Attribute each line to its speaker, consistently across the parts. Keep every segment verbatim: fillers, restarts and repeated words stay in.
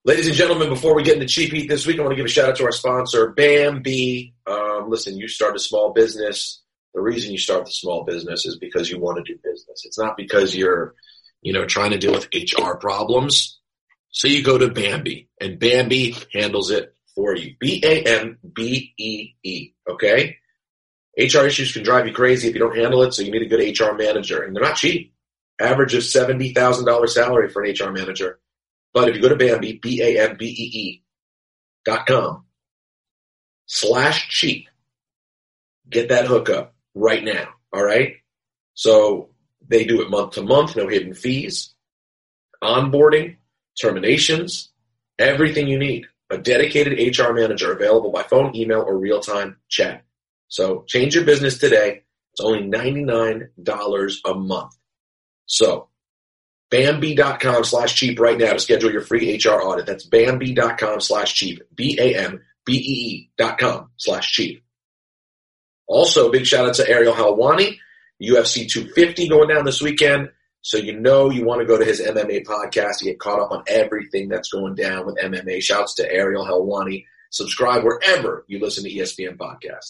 Speaker 1: Ladies and gentlemen, before we get into Cheap Heat this week, I want to give a shout out to our sponsor, Bambee. Um, listen, you start a small business. The reason you start the small business is because you want to do business. It's not because you're, you know, trying to deal with H R problems. So you go to Bambee, and Bambee handles it for you. B A M B E E, okay? H R issues can drive you crazy if you don't handle it, so you need a good H R manager. And they're not cheap. Average of seventy thousand dollars salary for an H R manager. But if you go to Bambee, B A M B E E dot com slash cheap, get that hookup right now, all right? So they do it month to month, no hidden fees, onboarding, terminations, everything you need. A dedicated H R manager available by phone, email, or real-time chat. So change your business today. It's only ninety-nine dollars a month. So Bambee.com slash cheap right now to schedule your free H R audit. That's Bambee.com slash cheap. B A M B E E dot com slash cheap. Also, big shout out to Ariel Helwani, U F C two fifty going down this weekend. So you know you want to go to his M M A podcast to get caught up on everything that's going down with M M A. Shouts to Ariel Helwani. Subscribe wherever you listen to E S P N podcasts.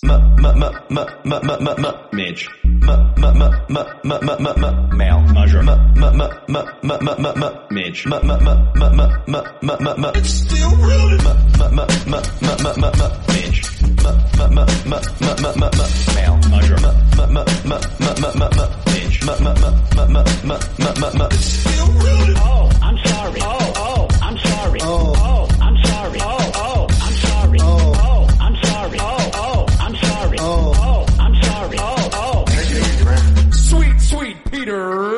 Speaker 2: Midge. Male. Measure. Midge. It's still rooted. Midge. Male. Measure. Midge. It's still rooted.
Speaker 3: Oh, I'm sorry. Oh, oh, I'm sorry. Oh, oh, I'm sorry. Oh, oh, I'm sorry. Oh, oh, I'm sorry. Oh, oh, I'm sorry. Oh, oh, I'm sorry. Oh, oh.
Speaker 4: Sweet, sweet Peter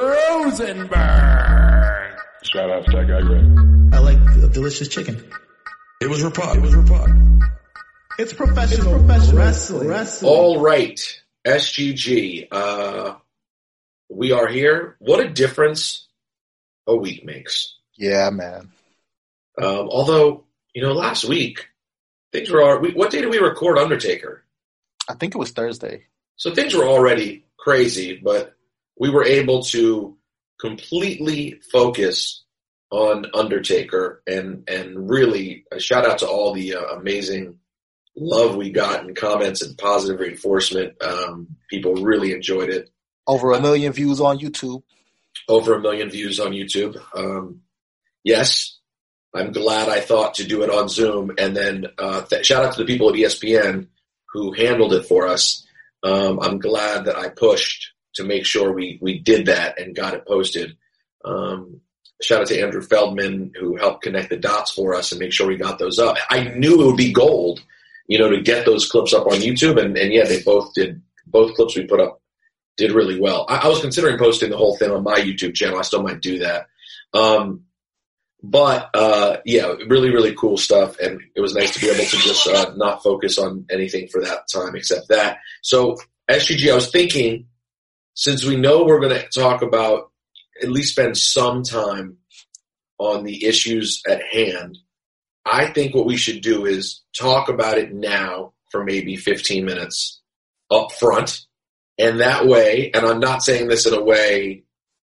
Speaker 4: Rosenberg.
Speaker 5: Shout out to that guy, Greg.
Speaker 6: I like uh, delicious chicken.
Speaker 5: It was Rapod. It was Rapod.
Speaker 6: It's professional, it's professional wrestling. wrestling.
Speaker 1: All right, S G G. Uh, we are here. What a difference a week makes.
Speaker 7: Yeah, man.
Speaker 1: Um, although, you know, last week, things were already, what day did we record Undertaker?
Speaker 7: I think it was Thursday.
Speaker 1: So things were already crazy, but we were able to completely focus on Undertaker and, and really a shout out to all the uh, amazing love we got and comments and positive reinforcement. Um, people really enjoyed it.
Speaker 7: Over a million views on YouTube.
Speaker 1: Over a million views on YouTube. Um, yes, I'm glad I thought to do it on Zoom. And then uh, th- shout out to the people at E S P N who handled it for us. Um, I'm glad that I pushed to make sure we, we did that and got it posted. Um, shout out to Andrew Feldman who helped connect the dots for us and make sure we got those up. I knew it would be gold, you know, to get those clips up on YouTube. And, and yeah, they both did. Both clips we put up did really well. I, I was considering posting the whole thing on my YouTube channel. I still might do that. Um, but, uh, yeah, really, really cool stuff. And it was nice to be able to just uh, not focus on anything for that time except that. So, S G G, I was thinking, since we know we're going to talk about, at least spend some time on the issues at hand, I think what we should do is talk about it now for maybe fifteen minutes up front. And that way, and I'm not saying this in a way,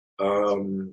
Speaker 1: um,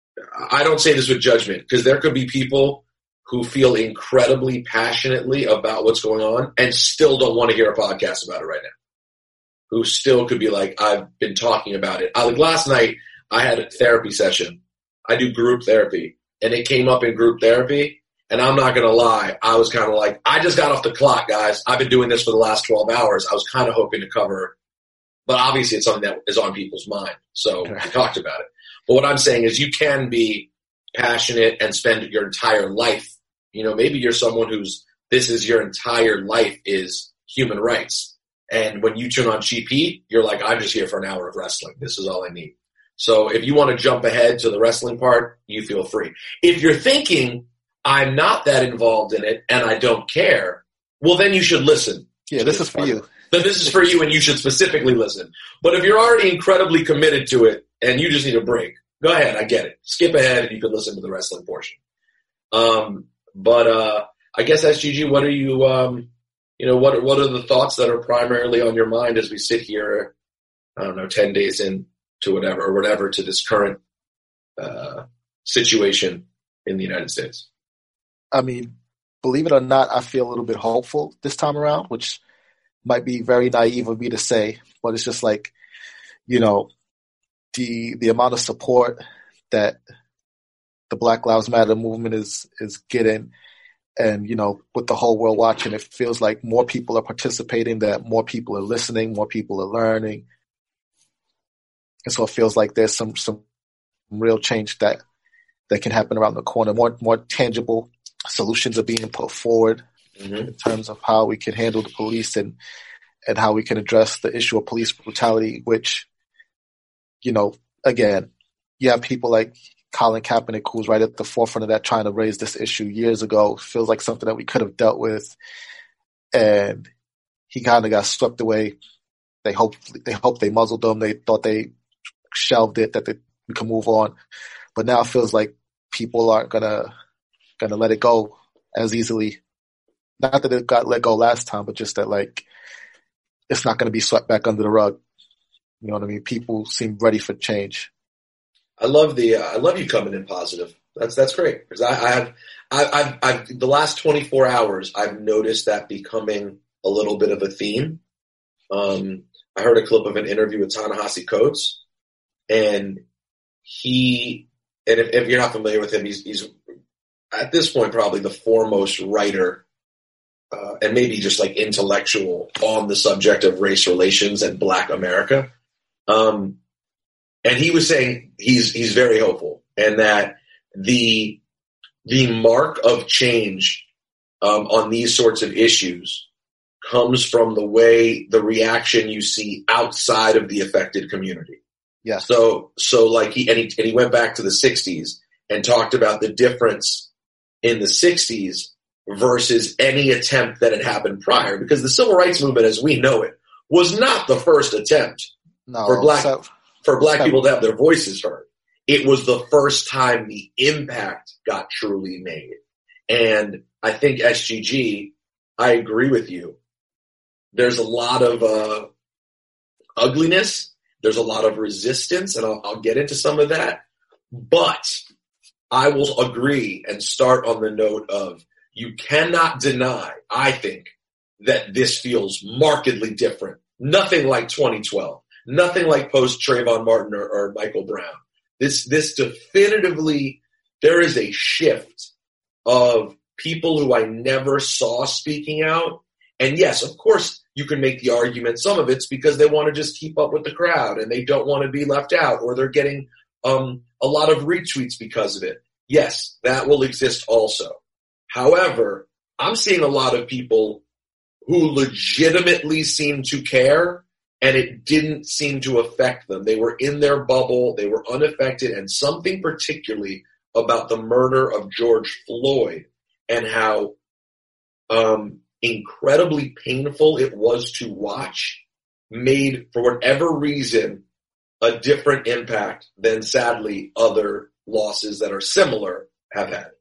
Speaker 1: I don't say this with judgment, because there could be people who feel incredibly passionately about what's going on and still don't want to hear a podcast about it right now. Who still could be like, I've been talking about it. I, like last night, I had a therapy session. I do group therapy, and it came up in group therapy. And I'm not going to lie, I was kind of like, I just got off the clock, guys. I've been doing this for the last twelve hours. I was kind of hoping to cover, but obviously it's something that is on people's mind. So we talked about it. But what I'm saying is you can be passionate and spend your entire life. You know, maybe you're someone who's, this is your entire life is human rights. And when you tune on Cheap Heat, you're like, I'm just here for an hour of wrestling. This is all I need. So if you want to jump ahead to the wrestling part, you feel free. If you're thinking, I'm not that involved in it and I don't care, well, then you should listen.
Speaker 7: Yeah, this is for you.
Speaker 1: Then this is for you and you should specifically listen. But if you're already incredibly committed to it and you just need a break, go ahead. I get it. Skip ahead and you can listen to the wrestling portion. Um, but uh, I guess, S G G, what are you, um, you know, what, what are the thoughts that are primarily on your mind as we sit here, I don't know, ten days in to whatever or whatever to this current uh, situation in the United States?
Speaker 7: I mean, believe it or not, I feel a little bit hopeful this time around, which might be very naive of me to say, but it's just like, you know, the the amount of support that the Black Lives Matter movement is is getting, and, you know, with the whole world watching, it feels like more people are participating, that more people are listening, more people are learning. And so it feels like there's some some real change that that can happen around the corner. More more tangible solutions are being put forward mm-hmm. in terms of how we can handle the police and and how we can address the issue of police brutality, which, you know, again, you have people like Colin Kaepernick, who's right at the forefront of that, trying to raise this issue years ago. Feels like something that we could have dealt with, and he kind of got swept away. They hoped they hoped they muzzled them. They thought they shelved it, that they, we can move on. But now it feels like people aren't gonna gonna let it go as easily. Not that it got let go last time, but just that, like, it's not gonna be swept back under the rug. You know what I mean? People seem ready for change.
Speaker 1: I love the uh, I love you coming in positive. That's that's great, because I, I have I, I've I've the last twenty-four hours I've noticed that becoming a little bit of a theme. Um, I heard a clip of an interview with Ta-Nehisi Coates, and he and if, if you're not familiar with him, he's he's at this point probably the foremost writer uh, and maybe just like intellectual on the subject of race relations and Black America. Um, And he was saying he's he's very hopeful, and that the the mark of change um, on these sorts of issues comes from the way the reaction you see outside of the affected community.
Speaker 7: Yeah.
Speaker 1: So so like he and he and he went back to the sixties and talked about the difference in the sixties versus any attempt that had happened prior, because the civil rights movement, as we know it, was not the first attempt
Speaker 7: no,
Speaker 1: for black.
Speaker 7: So-
Speaker 1: For black people to have their voices heard. It was the first time the impact got truly made. And I think S G G, I agree with you. There's a lot of uh, ugliness. There's a lot of resistance, and I'll, I'll get into some of that. But I will agree and start on the note of, you cannot deny, I think, that this feels markedly different. Nothing like twenty twelve. Nothing like post Trayvon Martin or, or Michael Brown. This, this definitively, there is a shift of people who I never saw speaking out. And yes, of course, you can make the argument. Some of it's because they want to just keep up with the crowd and they don't want to be left out, or they're getting um, a lot of retweets because of it. Yes, that will exist also. However, I'm seeing a lot of people who legitimately seem to care, and it didn't seem to affect them. They were in their bubble. They were unaffected. And something particularly about the murder of George Floyd and how um, incredibly painful it was to watch made, for whatever reason, a different impact than, sadly, other losses that are similar have had.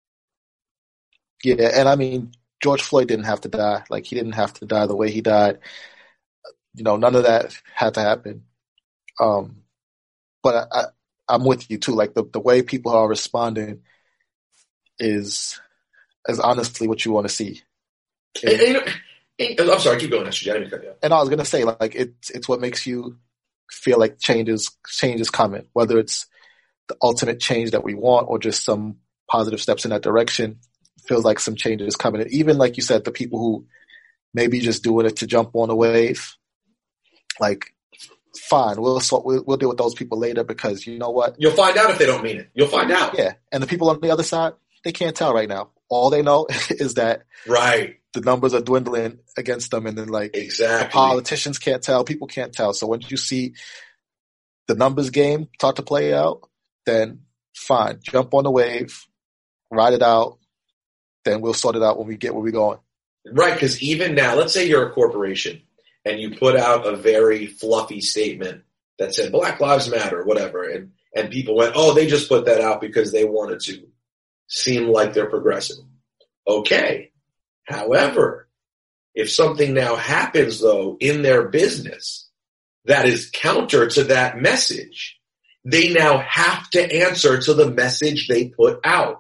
Speaker 7: Yeah, and I mean, George Floyd didn't have to die. Like, he didn't have to die the way he died. You know, none of that had to happen. Um, but I, I, I'm with you too. Like, the, the way people are responding is is honestly what you want to see.
Speaker 1: And, and, you know, and, I'm sorry, keep going. Actually, I didn't cut you off.
Speaker 7: And I was gonna say, like, it's it's what makes you feel like change is change is coming. Whether it's the ultimate change that we want or just some positive steps in that direction, it feels like some change is coming. And even like you said, the people who maybe just doing it to jump on a wave. Like, fine, we'll, we'll we'll deal with those people later, because you know what?
Speaker 1: You'll find out if they don't mean it. You'll find out.
Speaker 7: Yeah, and the people on the other side, they can't tell right now. All they know is that
Speaker 1: right,
Speaker 7: the numbers are dwindling against them, and then like
Speaker 1: exactly,
Speaker 7: the politicians can't tell, people can't tell. So once you see the numbers game start to play out, then fine, jump on the wave, ride it out. Then we'll sort it out when we get where we're going.
Speaker 1: Right, because even now, let's say you're a corporation and you put out a very fluffy statement that said Black Lives Matter, whatever, and, and people went, oh, they just put that out because they wanted to seem like they're progressive. Okay. However, if something now happens, though, in their business that is counter to that message, they now have to answer to the message they put out.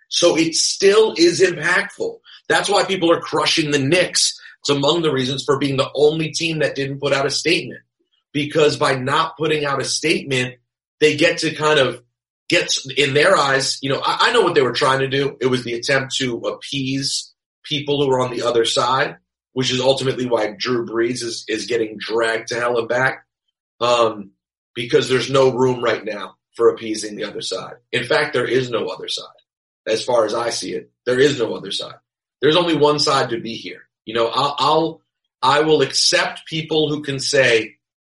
Speaker 1: So it still is impactful. That's why people are crushing the Knicks. It's among the reasons for being the only team that didn't put out a statement. Because by not putting out a statement, they get to kind of get, in their eyes, you know, I, I know what they were trying to do. It was the attempt to appease people who are on the other side, which is ultimately why Drew Brees is, is getting dragged to hell and back. Um, because there's no room right now for appeasing the other side. In fact, there is no other side. As far as I see it, there is no other side. There's only one side to be here. You know, I'll, I'll I will accept people who can say,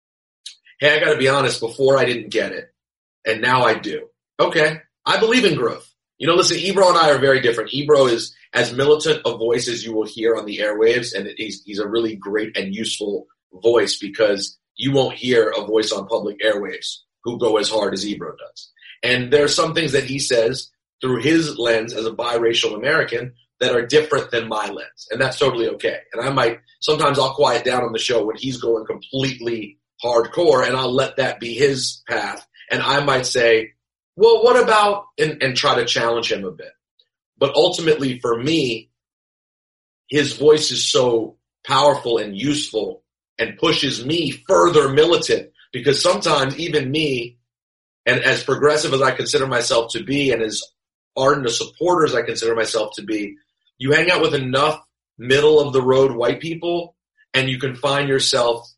Speaker 1: hey, I got to be honest, before I didn't get it, and now I do. Okay, I believe in growth. You know, listen, Ebro and I are very different. Ebro is as militant a voice as you will hear on the airwaves, and he's, he's a really great and useful voice because you won't hear a voice on public airwaves who go as hard as Ebro does. And there are some things that he says through his lens as a biracial American that are different than my lens. And that's totally okay. And I might, sometimes I'll quiet down on the show when he's going completely hardcore and I'll let that be his path. And I might say, well, what about, and, and try to challenge him a bit. But ultimately for me, his voice is so powerful and useful and pushes me further militant because sometimes even me, and as progressive as I consider myself to be and as ardent a supporter as I consider myself to be, you hang out with enough middle of the road white people and you can find yourself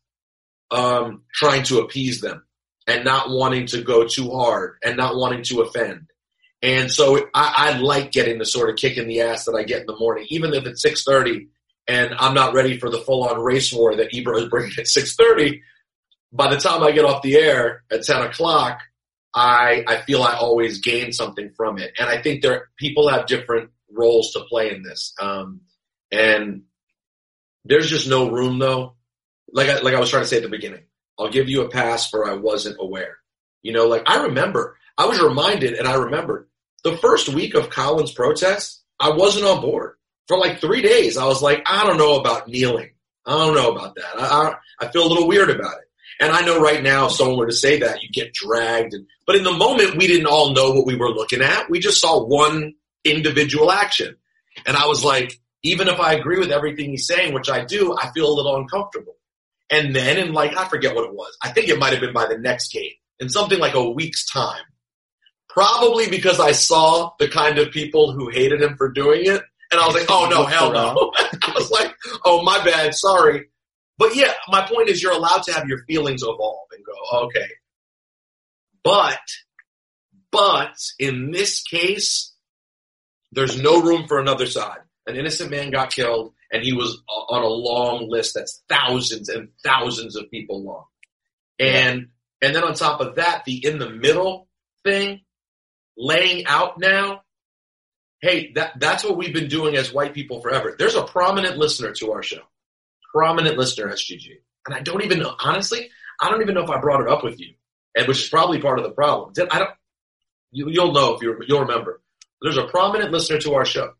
Speaker 1: um, trying to appease them and not wanting to go too hard and not wanting to offend. And so I, I like getting the sort of kick in the ass that I get in the morning, even if it's six thirty and I'm not ready for the full-on race war that Ebro is bringing at six thirty. By the time I get off the air at ten o'clock, I, I feel I always gain something from it. And I think there people have different roles to play in this. Um, and there's just no room though. Like I, like I was trying to say at the beginning, I'll give you a pass for I wasn't aware. You know, like I remember, I was reminded and I remembered the first week of Colin's protest, I wasn't on board. For like three days, I was like, I don't know about kneeling. I don't know about that. I, I, I feel a little weird about it. And I know right now if someone were to say that, you get dragged. And, but in the moment, we didn't all know what we were looking at. We just saw one individual action. And I was like, even if I agree with everything he's saying, which I do, I feel a little uncomfortable. And then in like, I forget what it was. I think it might have been by the next game in something like a week's time. Probably because I saw the kind of people who hated him for doing it. And I was like, oh, no, hell no. I was like, oh, my bad, sorry. But, yeah, my point is you're allowed to have your feelings evolve and go, okay. But, but in this case, there's no room for another side. An innocent man got killed, and he was on a long list that's thousands and thousands of people long. And and then on top of that, the in the middle thing, laying out now, hey, that that's what we've been doing as white people forever. There's a prominent listener to our show. Prominent listener, S G G. And I don't even know, honestly, I don't even know if I brought it up with you, and which is probably part of the problem. I don't, you, you'll know if you you'll remember. There's a prominent listener to our show,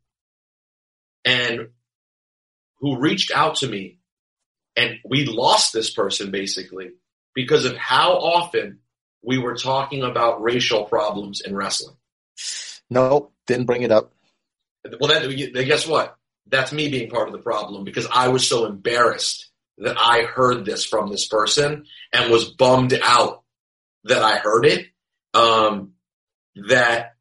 Speaker 1: and who reached out to me, and we lost this person basically because of how often we were talking about racial problems in wrestling.
Speaker 7: No, didn't bring it up.
Speaker 1: Well, then, then guess what? That's me being part of the problem because I was so embarrassed that I heard this from this person and was bummed out that I heard it. Um, that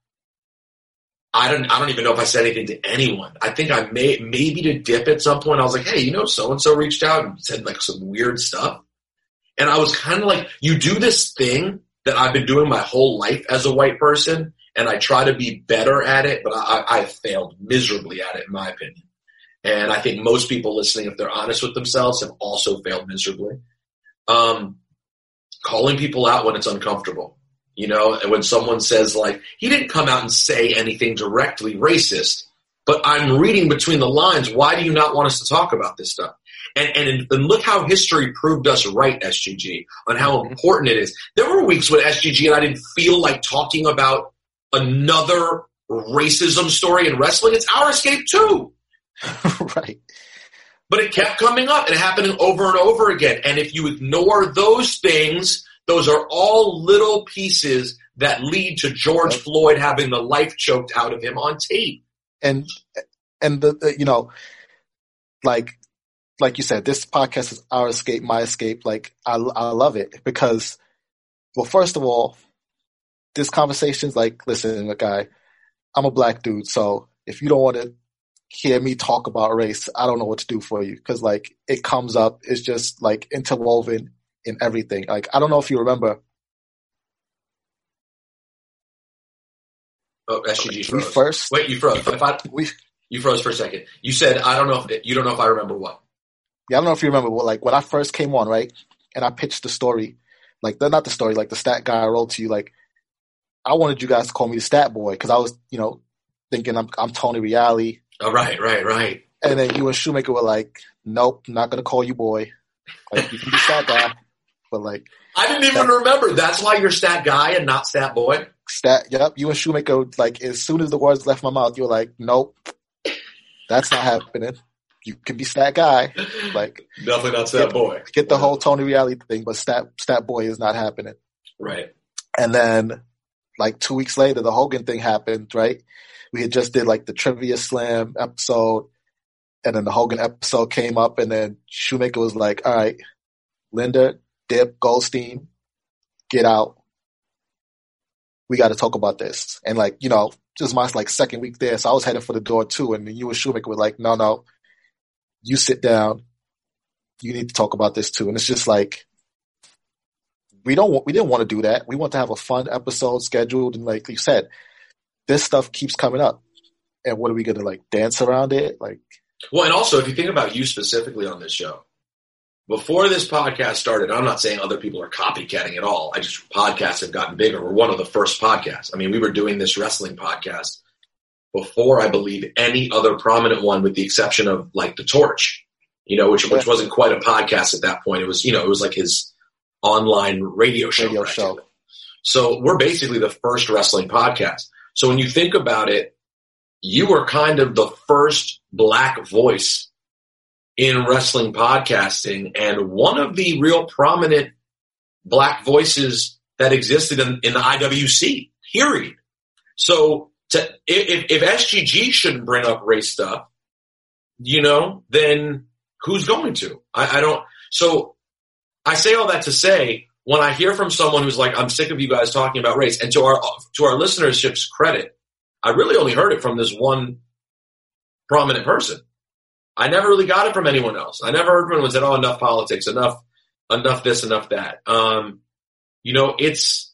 Speaker 1: I don't, I don't even know if I said anything to anyone. I think I may, maybe to Dip at some point. I was like, hey, you know, so-and-so reached out and said like some weird stuff. And I was kind of like, you do this thing that I've been doing my whole life as a white person, and I try to be better at it, but I, I failed miserably at it, in my opinion. And I think most people listening, if they're honest with themselves, have also failed miserably. Um, calling people out when it's uncomfortable. You know, and when someone says, like, he didn't come out and say anything directly racist, but I'm reading between the lines. Why do you not want us to talk about this stuff? And, and, and look how history proved us right, S G G, on how important it is. There were weeks when S G G and I didn't feel like talking about another racism story in wrestling. It's our escape too.
Speaker 7: Right.
Speaker 1: But it kept coming up and happening over and over again. And if you ignore those things, those are all little pieces that lead to George
Speaker 7: Yep.
Speaker 1: Floyd having the life choked out of him on tape.
Speaker 7: And and the, the you know, like like you said, this podcast is our escape, my escape. Like I I love it because, well, first of all, this conversation's like, listen, guy, I'm a black dude, so if you don't want to hear me talk about race, I don't know what to do for you because like it comes up, it's just like interwoven in everything. Like I don't know if you remember.
Speaker 1: Oh, S G G
Speaker 7: We
Speaker 1: froze.
Speaker 7: first
Speaker 1: Wait, you froze. If I,
Speaker 7: we
Speaker 1: you froze for a second. You said, I don't know if, you don't know if I remember what.
Speaker 7: yeah, I don't know if you remember, but like when I first came on, right, and I pitched the story, like the not the story, like the stat guy I wrote to you, like I wanted you guys to call me the stat boy because I was, you know, thinking I'm I'm Tony Reale,
Speaker 1: Oh, right, right, right.
Speaker 7: and then you and Shoemaker were like, nope, not gonna call you boy, like you can be stat guy, but like
Speaker 1: I didn't even remember. That's why you're stat guy and not stat boy.
Speaker 7: stat, yep, you and Shoemaker, like as soon as the words left my mouth, you were like, nope, that's not happening. You can be stat guy, like
Speaker 1: Definitely not stat boy.
Speaker 7: get the whole Tony Reale thing, but stat stat boy is not happening.
Speaker 1: Right.
Speaker 7: And then, like two weeks later, the Hogan thing happened, right? We had just did like the Trivia Slam episode, and then the Hogan episode came up, and then Shoemaker was like, all right, Linda, Dip, Goldstein, get out. We got to talk about this. And like, you know, just my like second week there, so I was headed for the door too, and then you and Shoemaker were like, no, no, you sit down. You need to talk about this too. And it's just like, we don't want, we didn't want to do that. We want to have a fun episode scheduled. And like you said, this stuff keeps coming up. And what are we going to like dance around it? Like,
Speaker 1: Well, and also, if you think about you specifically on this show, before this podcast started, I'm not saying other people are copycatting at all. I just, podcasts have gotten bigger. We're one of the first podcasts. I mean, we were doing this wrestling podcast before, I believe, any other prominent one, with the exception of like The Torch, you know, which, which wasn't quite a podcast at that point. It was, you know, it was like his online radio show.
Speaker 7: Radio show.
Speaker 1: So we're basically the first wrestling podcast. So when you think about it, you were kind of the first black voice in wrestling podcasting, and one of the real prominent black voices that existed in, in the I W C, period. So to, if, if S G G shouldn't bring up race stuff, you know, then who's going to? I, I don't. So I say all that to say, when I hear from someone who's like, I'm sick of you guys talking about race, and to our to our listenership's credit, I really only heard it from this one prominent person. I never really got it from anyone else. I never heard from anyone who said, oh, enough politics, enough, enough this, enough that. Um, you know, it's,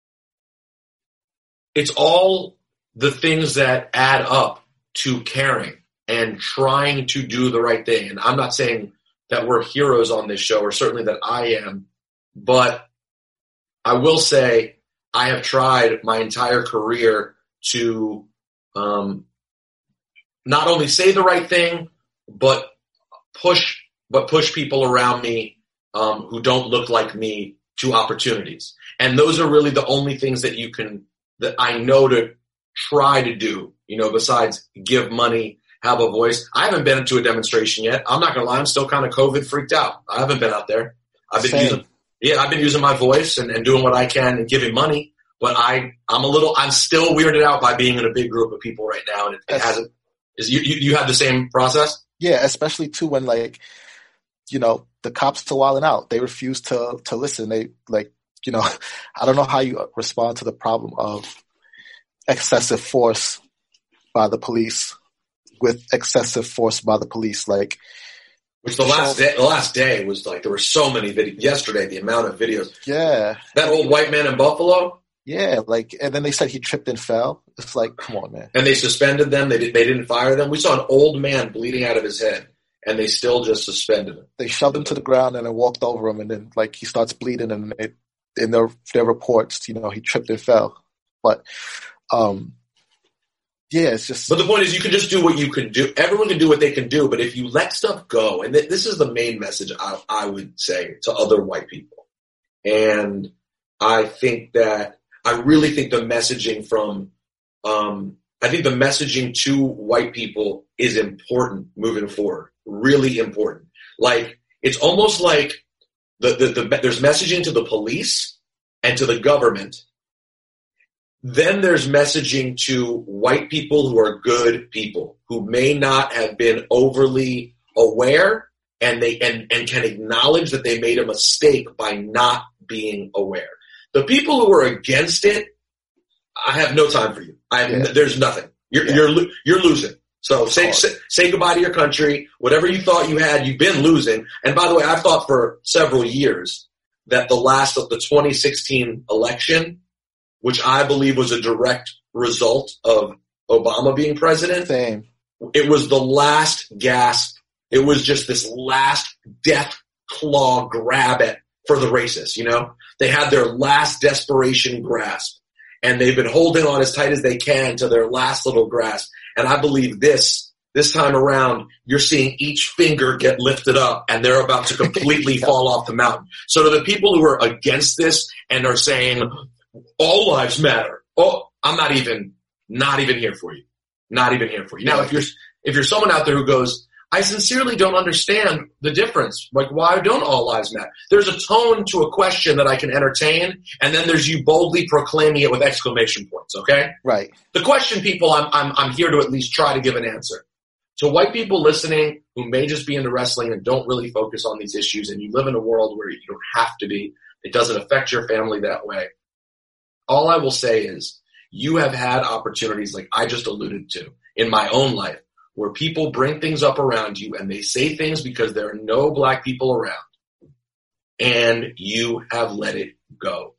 Speaker 1: it's all the things that add up to caring and trying to do the right thing. And I'm not saying that we're heroes on this show, or certainly that I am, but I will say I have tried my entire career to, um, not only say the right thing, but push, but push people around me, um, who don't look like me to opportunities. And those are really the only things that you can, that I know to try to do, you know, besides give money, have a voice. I haven't been to a demonstration yet. I'm not going to lie. I'm still kind of COVID freaked out. I haven't been out there. I've been
Speaker 7: Same.
Speaker 1: using, yeah, I've been using my voice and, and doing what I can and giving money, but I, I'm a little, I'm still weirded out by being in a big group of people right now. And it, it hasn't, is you, you, you had the same process?
Speaker 7: yeah, especially too when like, you know, the cops are wilding out. They refuse to to listen. They like, you know, I don't know how you respond to the problem of excessive force by the police with excessive force by the police. Like,
Speaker 1: Which the last day, the last day was like, there were so many videos. Yesterday, the amount of videos.
Speaker 7: yeah,
Speaker 1: That old white man in Buffalo,
Speaker 7: yeah, like, and then they said he tripped and fell. It's like, come on, man.
Speaker 1: and they suspended them. They did, they didn't fire them. We saw an old man bleeding out of his head, and they still just suspended him.
Speaker 7: They shoved him to the ground and then walked over him, and then like he starts bleeding, and it, in their their reports, you know, he tripped and fell. But um, yeah, it's just
Speaker 1: But the point is, you can just do what you can do. Everyone can do what they can do, but if you let stuff go, and th- this is the main message I, I would say to other white people, and I think that I really think the messaging from, um, I think the messaging to white people is important moving forward. Really important. Like, it's almost like the, the, the there's messaging to the police and to the government, Then there's messaging to white people who are good people, who may not have been overly aware and they and, and can acknowledge that they made a mistake by not being aware. The people who are against it, I have no time for you. I
Speaker 7: Yeah.
Speaker 1: There's nothing. You're,
Speaker 7: Yeah.
Speaker 1: you're, lo- you're losing. So say, say, say goodbye to your country. Whatever you thought you had, you've been losing. And by the way, I've thought for several years that the last of the twenty sixteen election, which I believe was a direct result of Obama being president,
Speaker 7: Same.
Speaker 1: it was the last gasp. It was just this last death claw grab at for the racists, you know? They had their last desperation grasp, and they've been holding on as tight as they can to their last little grasp. And I believe this, this time around, you're seeing each finger get lifted up, and they're about to completely fall off the mountain. So to the people who are against this and are saying, all lives matter. Oh, I'm not even, not even here for you. Not even here for you. Now, if you're, if you're someone out there who goes, I sincerely don't understand the difference. Like, why don't all lives matter? There's a tone to a question that I can entertain, and then there's you boldly proclaiming it with exclamation points, okay?
Speaker 7: Right.
Speaker 1: The question, people, I'm, I'm, I'm here to at least try to give an answer. To white people listening who may just be into wrestling and don't really focus on these issues, and you live in a world where you don't have to be, it doesn't affect your family that way. All I will say is you have had opportunities like I just alluded to in my own life where people bring things up around you and they say things because there are no black people around, and you have let it go.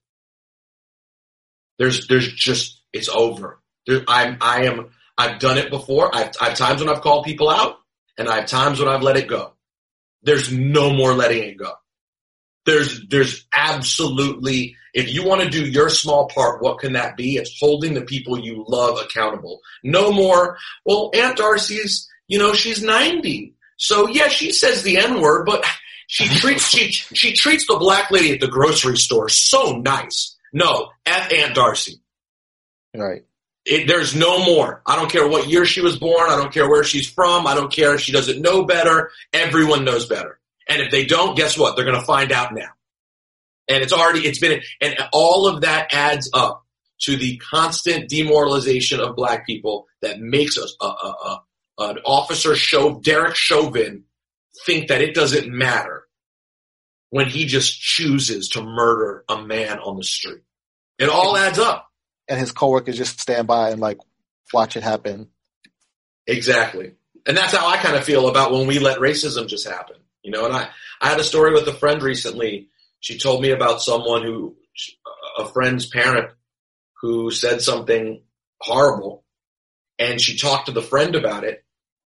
Speaker 1: There's, there's just, it's over. There, I'm, I am, I've done it before. I've, I've times when I've called people out, and I have times when I've let it go. There's no more letting it go. There's, there's absolutely, if you want to do your small part, what can that be? It's holding the people you love accountable. No more, well, Aunt Darcy's, you know, she's ninety. So yeah, she says the N-word, but she treats, she, she treats the black lady at the grocery store so nice. No, F Aunt Darcy.
Speaker 7: Right.
Speaker 1: It, there's no more. I don't care what year she was born. I don't care where she's from. I don't care if she doesn't know better. Everyone knows better. And if they don't, guess what? They're going to find out now. And it's already, it's been, and all of that adds up to the constant demoralization of black people that makes us, a, a, a, an officer, Chau- Derek Chauvin, think that it doesn't matter when he just chooses to murder a man on the street. It all adds up.
Speaker 7: And his coworkers just stand by and like watch it happen.
Speaker 1: Exactly. And that's how I kind of feel about when we let racism just happen. You know, and I, I had a story with a friend recently. She told me about someone who, a friend's parent who said something horrible, and she talked to the friend about it,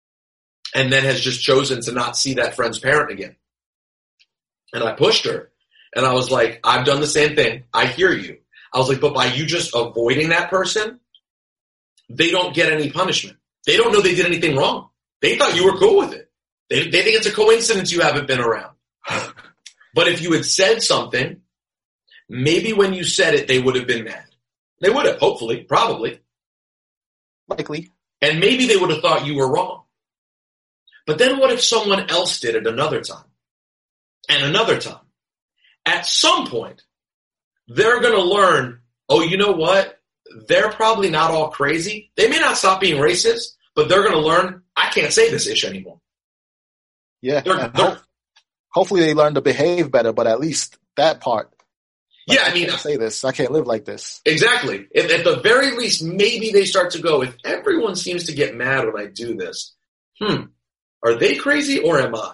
Speaker 1: and then has just chosen to not see that friend's parent again. And I pushed her, and I was like, I've done the same thing. I hear you. I was like, but by you just avoiding that person, they don't get any punishment. They don't know they did anything wrong. They thought you were cool with it. They, they think it's a coincidence you haven't been around. But if you had said something, maybe when you said it, they would have been mad. They would have, hopefully, probably.
Speaker 7: Likely.
Speaker 1: And maybe they would have thought you were wrong. But then what if someone else did it another time? And another time? At some point, they're going to learn, oh, you know what? They're probably not all crazy. They may not stop being racist, but they're going to learn, I can't say this ish anymore.
Speaker 7: Yeah.
Speaker 1: They're,
Speaker 7: And
Speaker 1: they're,
Speaker 7: ho- hopefully they learn to behave better, but at least that part. Like,
Speaker 1: yeah, I mean,
Speaker 7: can't say this. I can't live like this.
Speaker 1: exactly. If, at the very least, maybe they start to go, if everyone seems to get mad when I do this, hmm, are they crazy or am I?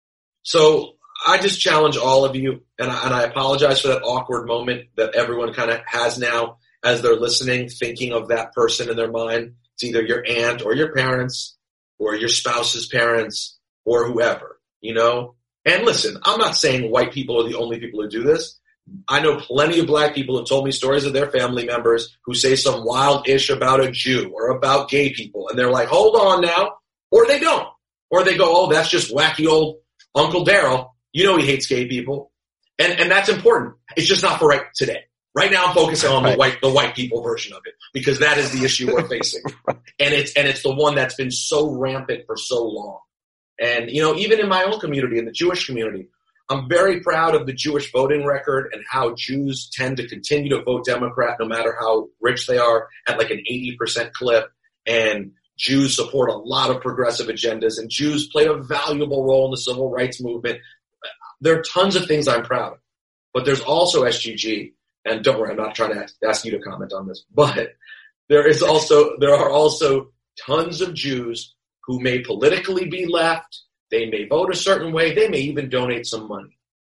Speaker 1: So I just challenge all of you, and I, and I apologize for that awkward moment that everyone kind of has now as they're listening, thinking of that person in their mind. It's either your aunt or your parents or your spouse's parents or whoever, you know? And listen, I'm not saying white people are the only people who do this. I know plenty of black people who told me stories of their family members who say some wild ish about a Jew or about gay people. And they're like, hold on now. Or they don't. Or they go, oh, that's just wacky old Uncle Daryl. You know he hates gay people. And and that's important. It's just not for right today. Right now I'm focusing on
Speaker 7: Right.
Speaker 1: the white the white people version of it because that is the issue we're facing.
Speaker 7: Right.
Speaker 1: And it's and it's the one that's been so rampant for so long. And, you know, even in my own community, in the Jewish community, I'm very proud of the Jewish voting record and how Jews tend to continue to vote Democrat no matter how rich they are at like an eighty percent clip. And Jews support a lot of progressive agendas, and Jews play a valuable role in the civil rights movement. There are tons of things I'm proud of. But there's also S G G, and don't worry, I'm not trying to ask, ask you to comment on this, but there is also there are also tons of Jews who may politically be left. They may vote a certain way. They may even donate some money.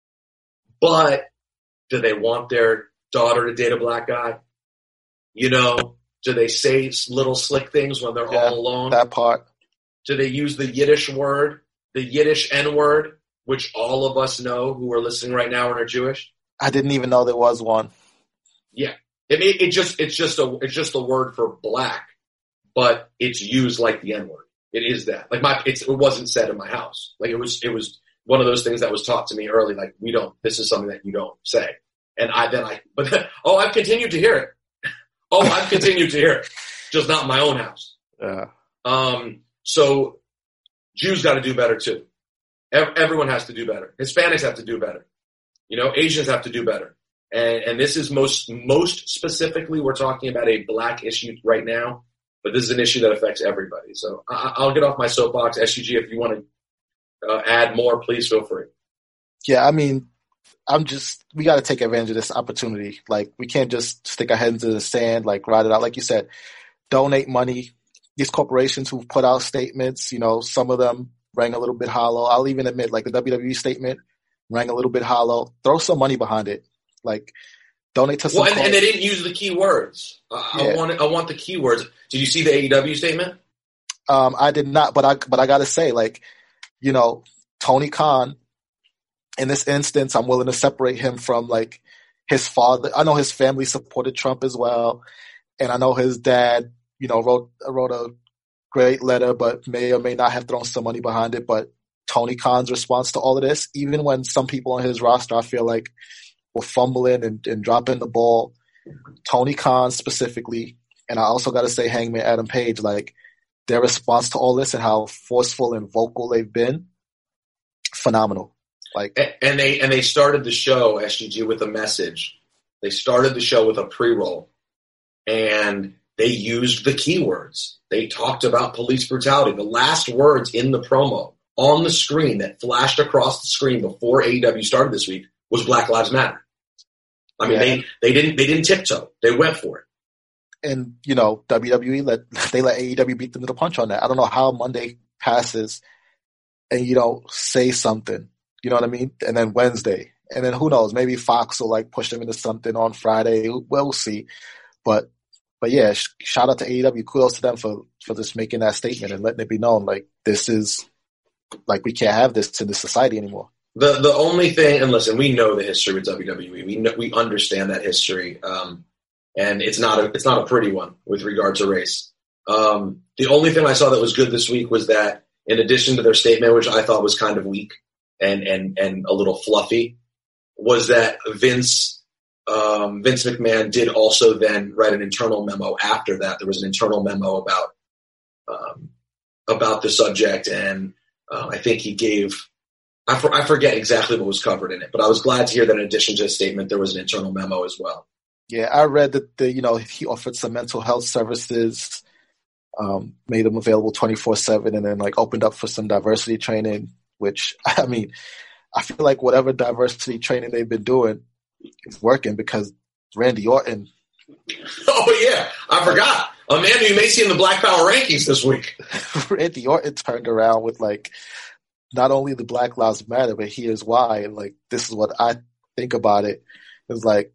Speaker 1: But do they want their daughter to date a black guy? You know, do they say little slick things when they're
Speaker 7: Yeah,
Speaker 1: all alone?
Speaker 7: that part.
Speaker 1: Do they use the Yiddish word, the Yiddish N-word, which all of us know who are listening right now and are Jewish?
Speaker 7: I didn't even know there was one.
Speaker 1: Yeah. It, it, it just it's just a it's just a word for black, but it's used like the N-word. It is that. Like my it's, it wasn't said in my house. Like it was it was one of those things that was taught to me early. Like we don't. This is something that you don't say. And I then I but then, oh I've continued to hear it. Oh I've continued to hear it, just not in my own house.
Speaker 7: Yeah.
Speaker 1: Um. So Jews got to do better too. Everyone has to do better. Hispanics have to do better. You know, Asians have to do better. And, and this is most most specifically, we're talking about a black issue right now, but this is an issue that affects everybody. So I, I'll get off my soapbox. S G G, if you want to uh, add more, please feel free.
Speaker 7: Yeah, I mean, I'm just, we got to take advantage of this opportunity. Like, we can't just stick our heads into the sand, like, ride it out. Like you said, donate money. These corporations who've put out statements, you know, some of them rang a little bit hollow. I'll even admit, like, the W W E statement rang a little bit hollow. Throw some money behind it. Like, donate to some.
Speaker 1: Well, and, and they didn't use the key words. Uh,
Speaker 7: Yeah.
Speaker 1: I want I want the key words. Did you see the A E W statement?
Speaker 7: Um, I did not, but I but I gotta say, like, you know, Tony Khan, in this instance, I'm willing to separate him from like his father. I know his family supported Trump as well, and I know his dad, you know, wrote wrote a great letter, but may or may not have thrown some money behind it. But Tony Khan's response to all of this, even when some people on his roster, I feel like, were fumbling and, and dropping the ball, Tony Khan specifically, and I also got to say Hangman Adam Page, like, their response to all this and how forceful and vocal they've been, phenomenal. Like,
Speaker 1: And they and they started the show, S G G, with a message. They started the show with a pre-roll, and they used the keywords. They talked about police brutality. The last words in the promo on the screen that flashed across the screen before A E W started this week was Black Lives Matter. I mean,
Speaker 7: Yeah.
Speaker 1: they, they didn't they didn't tiptoe. They went for it.
Speaker 7: and you know, W W E let they let A E W beat them to the punch on that. I don't know how Monday passes and you don't say something. You know what I mean? And then Wednesday, and then who knows? Maybe Fox will like push them into something on Friday. We'll see. But but yeah, sh- shout out to A E W. Kudos to them for for just making that statement and letting it be known. Like, this is like, we can't have this in this society anymore.
Speaker 1: The the only thing, and listen, we know the history with W W E. We know, we understand that history, um, and it's not a it's not a pretty one with regard to race. Um, the only thing I saw that was good this week was that, in addition to their statement, which I thought was kind of weak and and and a little fluffy, was that Vince um, Vince McMahon did also then write an internal memo after that. There was an internal memo about um, about the subject, and uh, I think he gave. I, for, I forget exactly what was covered in it, but I was glad to hear that in addition to his statement, there was an internal memo as well.
Speaker 7: Yeah, I read that the, you know, he offered some mental health services, um, made them available twenty-four seven, and then like opened up for some diversity training, which, I mean, I feel like whatever diversity training they've been doing is working, because Randy Orton.
Speaker 1: Oh, yeah. I forgot. Amanda, you may see in the Black Power rankings this week.
Speaker 7: Randy Orton turned around with like, not only the Black Lives Matter, but here's why. And like, this is what I think about it. It's like,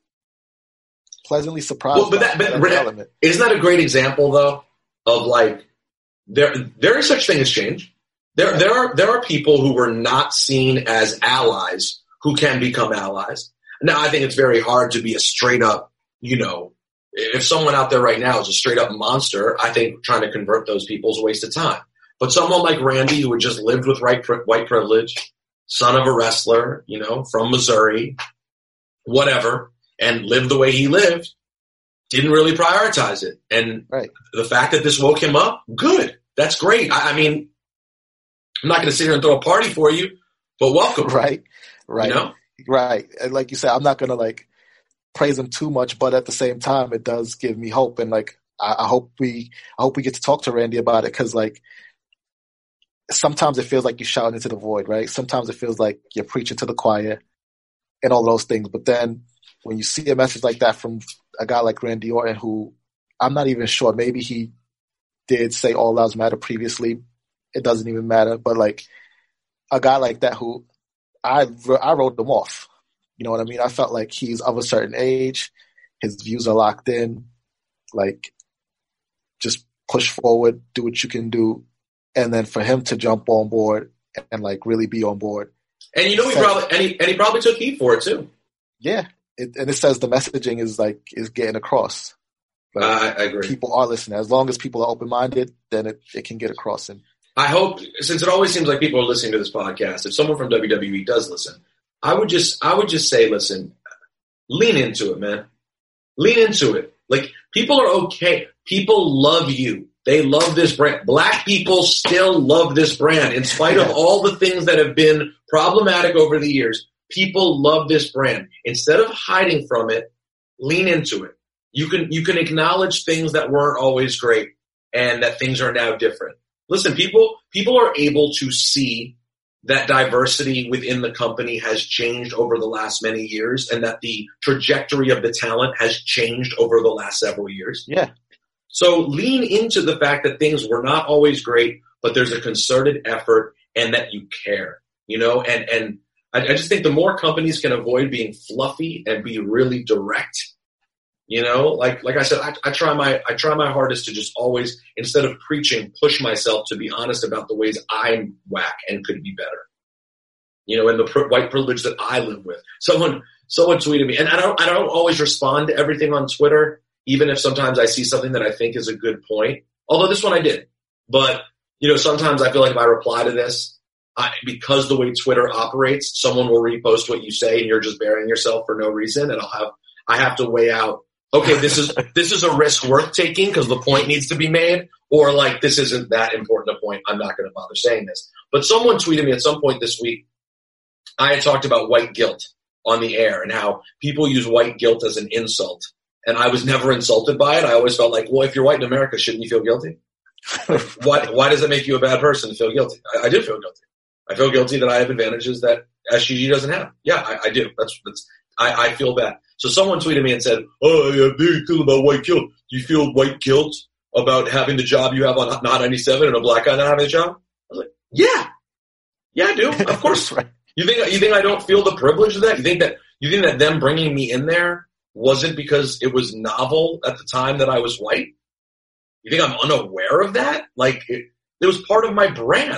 Speaker 7: pleasantly surprised.
Speaker 1: Well, but that,
Speaker 7: by
Speaker 1: but
Speaker 7: that
Speaker 1: Ra-
Speaker 7: development.
Speaker 1: isn't that a great example, though, of like, there there is such thing as change. There there are there are people who were not seen as allies who can become allies. Now, I think it's very hard to be a straight up, you know, if someone out there right now is a straight up monster, I think trying to convert those people is a waste of time. But someone like Randy, who had just lived with white, white privilege, son of a wrestler, you know, from Missouri, whatever, and lived the way he lived, didn't really prioritize it. And
Speaker 7: Right.
Speaker 1: the fact that this woke him up, good. That's great. I, I mean, I'm not going to sit here and throw a party for you, but welcome.
Speaker 7: Right, right,
Speaker 1: You know?
Speaker 7: right. And like you said, I'm not gonna like praise him too much, but at the same time, it does give me hope. And like, I, I hope we, I hope we get to talk to Randy about it, because like sometimes it feels like you're shouting into the void, right? Sometimes it feels like you're preaching to the choir and all those things. But then when you see a message like that from a guy like Randy Orton, who I'm not even sure, maybe he did say all lives matter previously. It doesn't even matter. But like a guy like that who I, I wrote them off. You know what I mean? I felt like he's of a certain age. His views are locked in. Like, just push forward, do what you can do. And then for him to jump on board and like really be on board.
Speaker 1: And you know, he
Speaker 7: says,
Speaker 1: probably and he, and he probably took heat for it too.
Speaker 7: Yeah, it, and it says the messaging is like is getting across. Like,
Speaker 1: uh, I agree.
Speaker 7: People are listening. As long as people are open minded, then it, it can get across. And
Speaker 1: I hope, since it always seems like people are listening to this podcast, if someone from W W E does listen, I would just I would just say, listen, lean into it, man. Lean into it. Like, people are okay. People love you. They love this brand. Black people still love this brand. In spite of all the things that have been problematic over the years, people love this brand. Instead of hiding from it, lean into it. You can, you can acknowledge things that weren't always great and that things are now different. Listen, people, people are able to see that diversity within the company has changed over the last many years, and that the trajectory of the talent has changed over the last several years.
Speaker 7: Yeah.
Speaker 1: So lean into the fact that things were not always great, but there's a concerted effort and that you care, you know, and, and I, I just think the more companies can avoid being fluffy and be really direct, you know, like, like I said, I, I try my, I try my hardest to just always, instead of preaching, push myself to be honest about the ways I'm whack and could be better, you know, and the pr- white privilege that I live with. Someone, someone tweeted me, and I don't, I don't always respond to everything on Twitter, even if sometimes I see something that I think is a good point. Although this one I did. But, you know, sometimes I feel like if I reply to this, I, because the way Twitter operates, someone will repost what you say and you're just burying yourself for no reason. And I'll have, I have to weigh out, okay, this is, this is a risk worth taking because the point needs to be made, or like, this isn't that important a point. I'm not going to bother saying this. But someone tweeted me at some point this week. I had talked about white guilt on the air and how people use white guilt as an insult. And I was never insulted by it. I always felt like, well, if you're white in America, shouldn't you feel guilty? why, why does it make you a bad person to feel guilty? I, I do feel guilty. I feel guilty that I have advantages that S G G doesn't have. Yeah, I, I do. That's, that's, I, I feel bad. So someone tweeted me and said, oh, yeah, how do you feel about white guilt? Do you feel white guilt about having the job you have on Hot ninety-seven and a black guy not having a job? I was like, yeah. Yeah, I do. Of course.
Speaker 7: Right.
Speaker 1: You think, you think I don't feel the privilege of that? You think that, you think that them bringing me in there wasn't because it was novel at the time that I was white? You think I'm unaware of that? Like, it, it was part of my brand,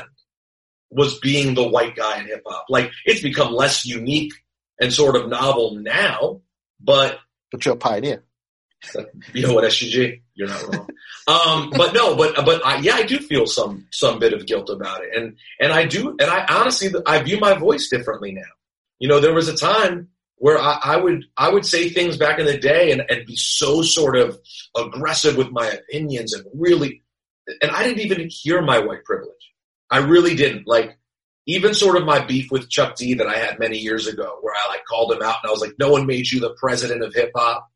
Speaker 1: was being the white guy in hip hop. Like, it's become less unique and sort of novel now, but
Speaker 7: But you're a pioneer.
Speaker 1: you know what, S G G? You're not wrong. um, but no, but but I, yeah, I do feel some some bit of guilt about it, and and I do, and I honestly I view my voice differently now. You know, there was a time where I, I would I would say things back in the day and, and be so sort of aggressive with my opinions and really, and I didn't even hear my white privilege. I really didn't. Like, even sort of my beef with Chuck D that I had many years ago, where I like called him out and I was like, no one made you the president of hip hop.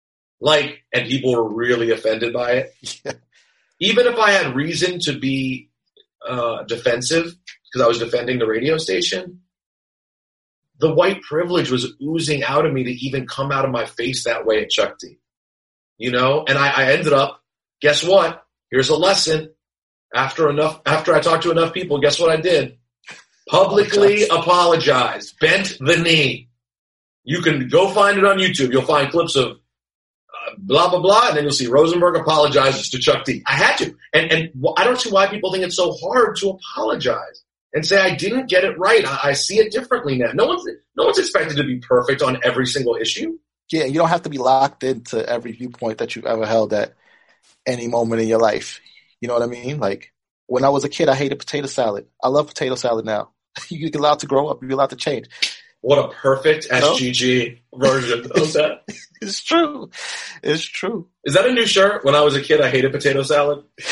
Speaker 1: Like, and people were really offended by it.
Speaker 7: Yeah.
Speaker 1: Even if I had reason to be uh, defensive because I was defending the radio station, the white privilege was oozing out of me to even come out of my face that way at Chuck D. You know, and I, I ended up, guess what? Here's a lesson. After enough, after I talked to enough people, guess what I did? Publicly apologize. Bent the knee. You can go find it on YouTube. You'll find clips of uh, blah, blah, blah, and then you'll see Rosenberg apologizes to Chuck D. I had to. And, and I don't see why people think it's so hard to apologize and say, I didn't get it right. I, I see it differently now. No one's, no one's expected to be perfect on every single issue.
Speaker 7: Yeah, you don't have to be locked into every viewpoint that you've ever held at any moment in your life. You know what I mean? Like, when I was a kid, I hated potato salad. I love potato salad now. You're allowed to grow up. You're allowed to change.
Speaker 1: What a perfect S G G version of that.
Speaker 7: It's true. It's true.
Speaker 1: Is that a new shirt? When I was a kid, I hated potato salad.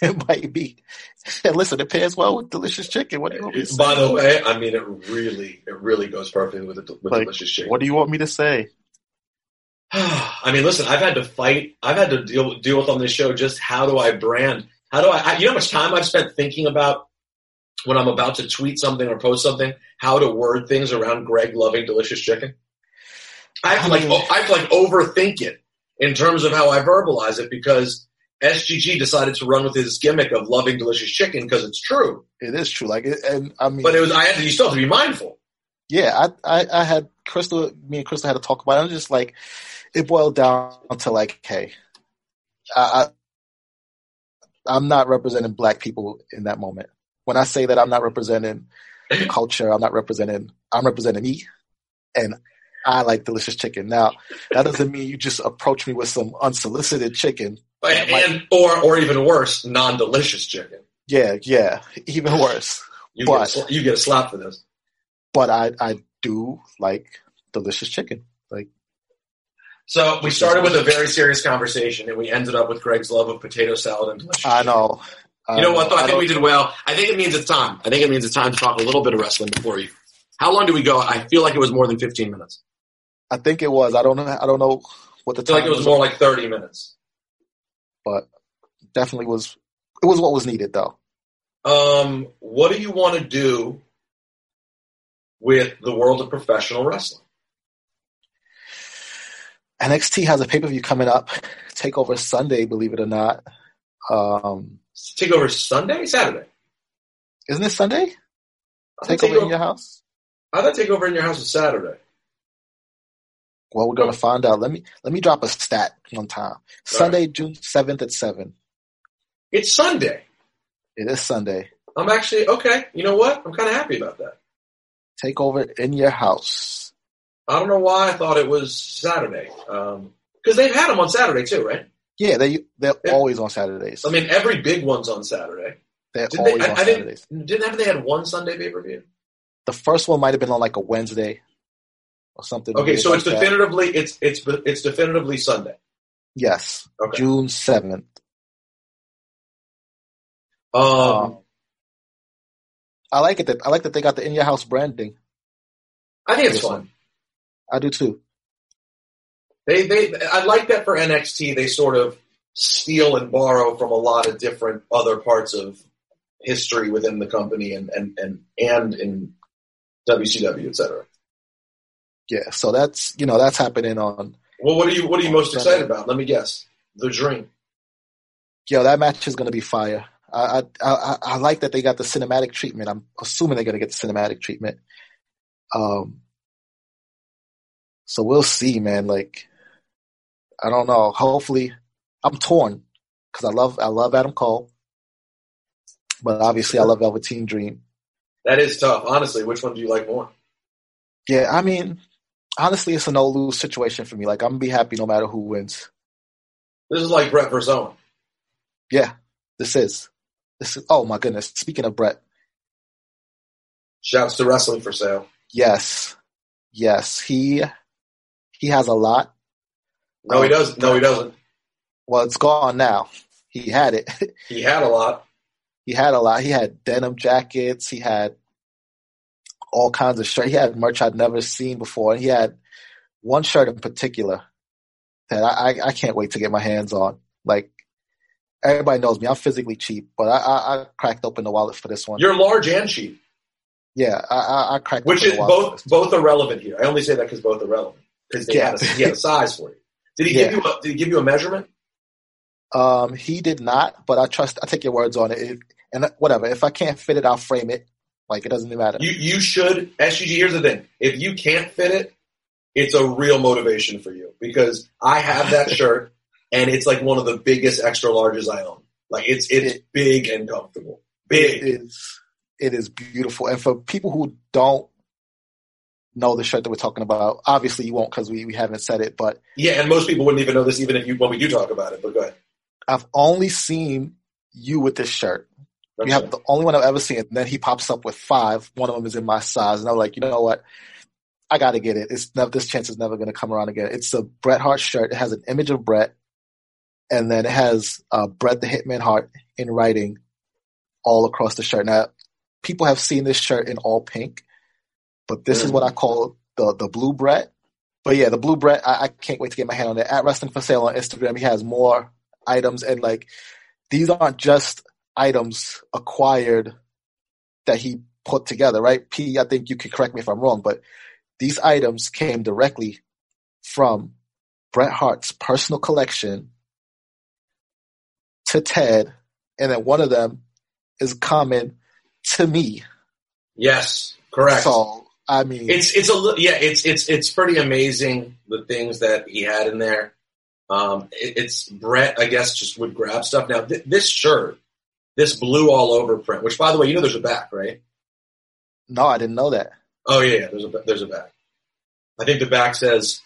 Speaker 7: it might be. And listen, it pairs well with delicious chicken. What do you want me to say?
Speaker 1: By the way, I mean it really, it really goes perfectly with, the, with
Speaker 7: Like,
Speaker 1: delicious chicken.
Speaker 7: what do you want me to say?
Speaker 1: I mean, listen, I've had to fight. I've had to deal deal with on this show just how do I brand? How do I, I? You know how much time I've spent thinking about when I'm about to tweet something or post something, how to word things around Greg loving delicious chicken. I have to like I have to like overthink it in terms of how I verbalize it because S G G decided to run with his gimmick of loving delicious chicken because it's true.
Speaker 7: It is true. Like, it, and I mean,
Speaker 1: But it was I had to. You still have to be mindful.
Speaker 7: yeah, I, I, I had Crystal, me and Crystal had to talk about it. I'm just like, it boiled down to like, hey, I, I, I'm not representing black people in that moment. When I say that I'm not representing the culture, I'm not representing, I'm representing me, and I like delicious chicken. Now, that doesn't mean you just approach me with some unsolicited chicken.
Speaker 1: And,
Speaker 7: might,
Speaker 1: and or or even worse, non-delicious chicken.
Speaker 7: yeah, yeah, even worse.
Speaker 1: You
Speaker 7: But-
Speaker 1: get a, you get a slap for this.
Speaker 7: But I, I do like delicious chicken. Like,
Speaker 1: So we started with a very serious conversation, and we ended up with Greg's love of potato salad and delicious
Speaker 7: I
Speaker 1: chicken.
Speaker 7: know.
Speaker 1: You know what, though? I, think
Speaker 7: don't-
Speaker 1: we did well. I think it means it's time. I think it means it's time to talk a little bit of wrestling before you. How long do we go? I feel like it was more than fifteen minutes.
Speaker 7: I think it was. I don't know. I don't know what the
Speaker 1: I feel
Speaker 7: time
Speaker 1: like it was more like thirty minutes.
Speaker 7: but definitely was. It was what was needed, though.
Speaker 1: Um, what do you want to do with the world of professional wrestling?
Speaker 7: N X T has a pay per view coming up. Takeover Sunday, believe it or not. Um,
Speaker 1: Takeover Sunday? Saturday?
Speaker 7: isn't it Sunday?
Speaker 1: I thought
Speaker 7: Takeover in your house.
Speaker 1: I thought Takeover in your house is Saturday.
Speaker 7: Well, we're gonna find out. Let me let me drop a stat one time. Sunday, June seventh at seven.
Speaker 1: It's Sunday.
Speaker 7: It is Sunday.
Speaker 1: I'm actually, okay, you know what? I'm kind of happy about that.
Speaker 7: Takeover in your house.
Speaker 1: I don't know why I thought it was Saturday. Um, because they've had them on Saturday too, right?
Speaker 7: Yeah, they they're
Speaker 1: Yeah.
Speaker 7: always on Saturdays.
Speaker 1: I mean, every big one's on Saturday.
Speaker 7: They're
Speaker 1: Didn't they,
Speaker 7: always
Speaker 1: I,
Speaker 7: on
Speaker 1: I
Speaker 7: Saturdays.
Speaker 1: didn't, didn't have they had one Sunday pay-per-view?
Speaker 7: The first one might have been on like a Wednesday or something.
Speaker 1: Okay,
Speaker 7: weird
Speaker 1: so
Speaker 7: like
Speaker 1: it's
Speaker 7: that.
Speaker 1: definitively, it's, it's, it's definitively Sunday.
Speaker 7: Yes,
Speaker 1: Okay.
Speaker 7: June seventh.
Speaker 1: Um,
Speaker 7: Um, I like it that I like that they got the in your house branding.
Speaker 1: I think it's
Speaker 7: this
Speaker 1: fun.
Speaker 7: one. I do too.
Speaker 1: They, they, I like that for N X T. They sort of steal and borrow from a lot of different other parts of history within the company and and and, and in W C W, et cetera.
Speaker 7: Yeah, so that's you know that's happening on.
Speaker 1: Well, what are you what are you most
Speaker 7: Sunday.
Speaker 1: excited about? Let me guess. The Dream.
Speaker 7: Yo, that match is going to be fire. I, I I I like that they got the cinematic treatment. I'm assuming they're going to get the cinematic treatment. Um. So we'll see, man. Like, I don't know. Hopefully, I'm torn because I love I love Adam Cole, but obviously I love Velveteen Dream.
Speaker 1: That is tough. Honestly, which one do you like more?
Speaker 7: Yeah, I mean, honestly, it's a no lose situation for me. Like, I'm gonna be happy no matter who wins.
Speaker 1: This is like Brett versus Owen.
Speaker 7: Yeah, this is. This is. Oh my goodness. Speaking of Brett,
Speaker 1: Shouts to Wrestling for Sale.
Speaker 7: yes, yes, he he has a lot.
Speaker 1: No, he doesn't. No, he doesn't.
Speaker 7: Well, it's gone now. He had it.
Speaker 1: He had a lot.
Speaker 7: He had a lot. He had denim jackets. He had all kinds of shirts. He had merch I'd never seen before. And he had one shirt in particular that I, I, I can't wait to get my hands on. Like, everybody knows me. I'm physically cheap, but I, I, I cracked open the wallet for this one.
Speaker 1: You're large and cheap,
Speaker 7: yeah, I, I, I cracked
Speaker 1: which
Speaker 7: open
Speaker 1: is
Speaker 7: the wallet. for
Speaker 1: both
Speaker 7: this one.
Speaker 1: both are relevant here. I only say that because both are relevant. Because
Speaker 7: Yeah.
Speaker 1: had a, he had a size for you. Did he
Speaker 7: Yeah.
Speaker 1: give you a, did he give you a measurement?
Speaker 7: Um, he did not, but I trust. I take your words on it. If, and whatever. If I can't fit it, I'll frame it. Like, it doesn't even matter.
Speaker 1: You you should. S G G. Here's the thing: if you can't fit it, it's a real motivation for you because I have that shirt and it's like one of the biggest extra larges I own. Like it's it's
Speaker 7: It-
Speaker 1: big and comfortable.
Speaker 7: It
Speaker 1: Big.
Speaker 7: is. It is beautiful. And for people who don't know the shirt that we're talking about, obviously you won't because we, we haven't said it, but
Speaker 1: Yeah, and most people wouldn't even know this even if you when we do talk about it. But go ahead.
Speaker 7: I've only seen you with this shirt.
Speaker 1: That's
Speaker 7: You have
Speaker 1: it.
Speaker 7: the only one I've ever seen. And then he pops up with five. One of them is in my size. And I'm like, you know what? I got to get it. It's never, this chance is never going to come around again. It's a Bret Hart shirt. It has an image of Bret. and then it has uh, Bret the Hitman Hart in writing all across the shirt. Now, people have seen this shirt in all pink, but this mm. is what I call the the blue Bret. But yeah, the blue Bret, I, I can't wait to get my hand on it. At Wrestling for Sale on Instagram, he has more items, and like these aren't just items acquired that he put together, right? P, I think you can correct me if I'm wrong, but these items came directly from Bret Hart's personal collection to Ted, and then one of them is coming to me.
Speaker 1: Yes, correct.
Speaker 7: So I mean,
Speaker 1: it's it's a yeah, it's it's it's pretty amazing the things that he had in there. Um, it, it's Bret, I guess, just would grab stuff. Now th- this shirt, this blue all over print, which by the way, you know, there's a back, right?
Speaker 7: No, I didn't know that.
Speaker 1: Oh yeah, yeah there's a there's a back. I think the back says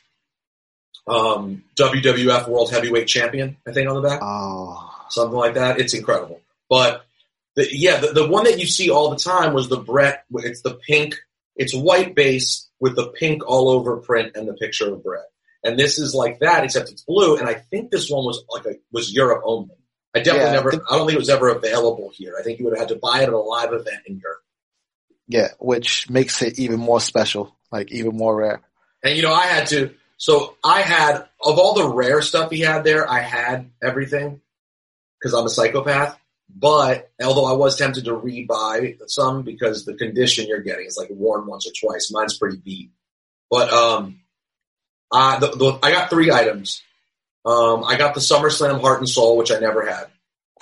Speaker 1: um, W W F World Heavyweight Champion. I think on the back,
Speaker 7: oh,
Speaker 1: something like that. It's incredible. But the, yeah, the, the one that you see all the time was the Bret. It's the pink. It's white base with the pink all over print and the picture of Bret. And this is like that, except it's blue. And I think this one was like a, was Europe only. I definitely
Speaker 7: yeah,
Speaker 1: never.
Speaker 7: I, think,
Speaker 1: I don't think it was ever available here. I think you would have had to buy it at a live event in Europe.
Speaker 7: Yeah, which makes it even more special, like even more rare.
Speaker 1: And you know, I had to. So I had of all the rare stuff he had there, I had everything because I'm a psychopath. But although I was tempted to rebuy some because the condition you're getting is like worn once or twice. Mine's pretty beat. But um, I, the, the, I got three items. Um, I got the SummerSlam Heart and Soul, which I never had.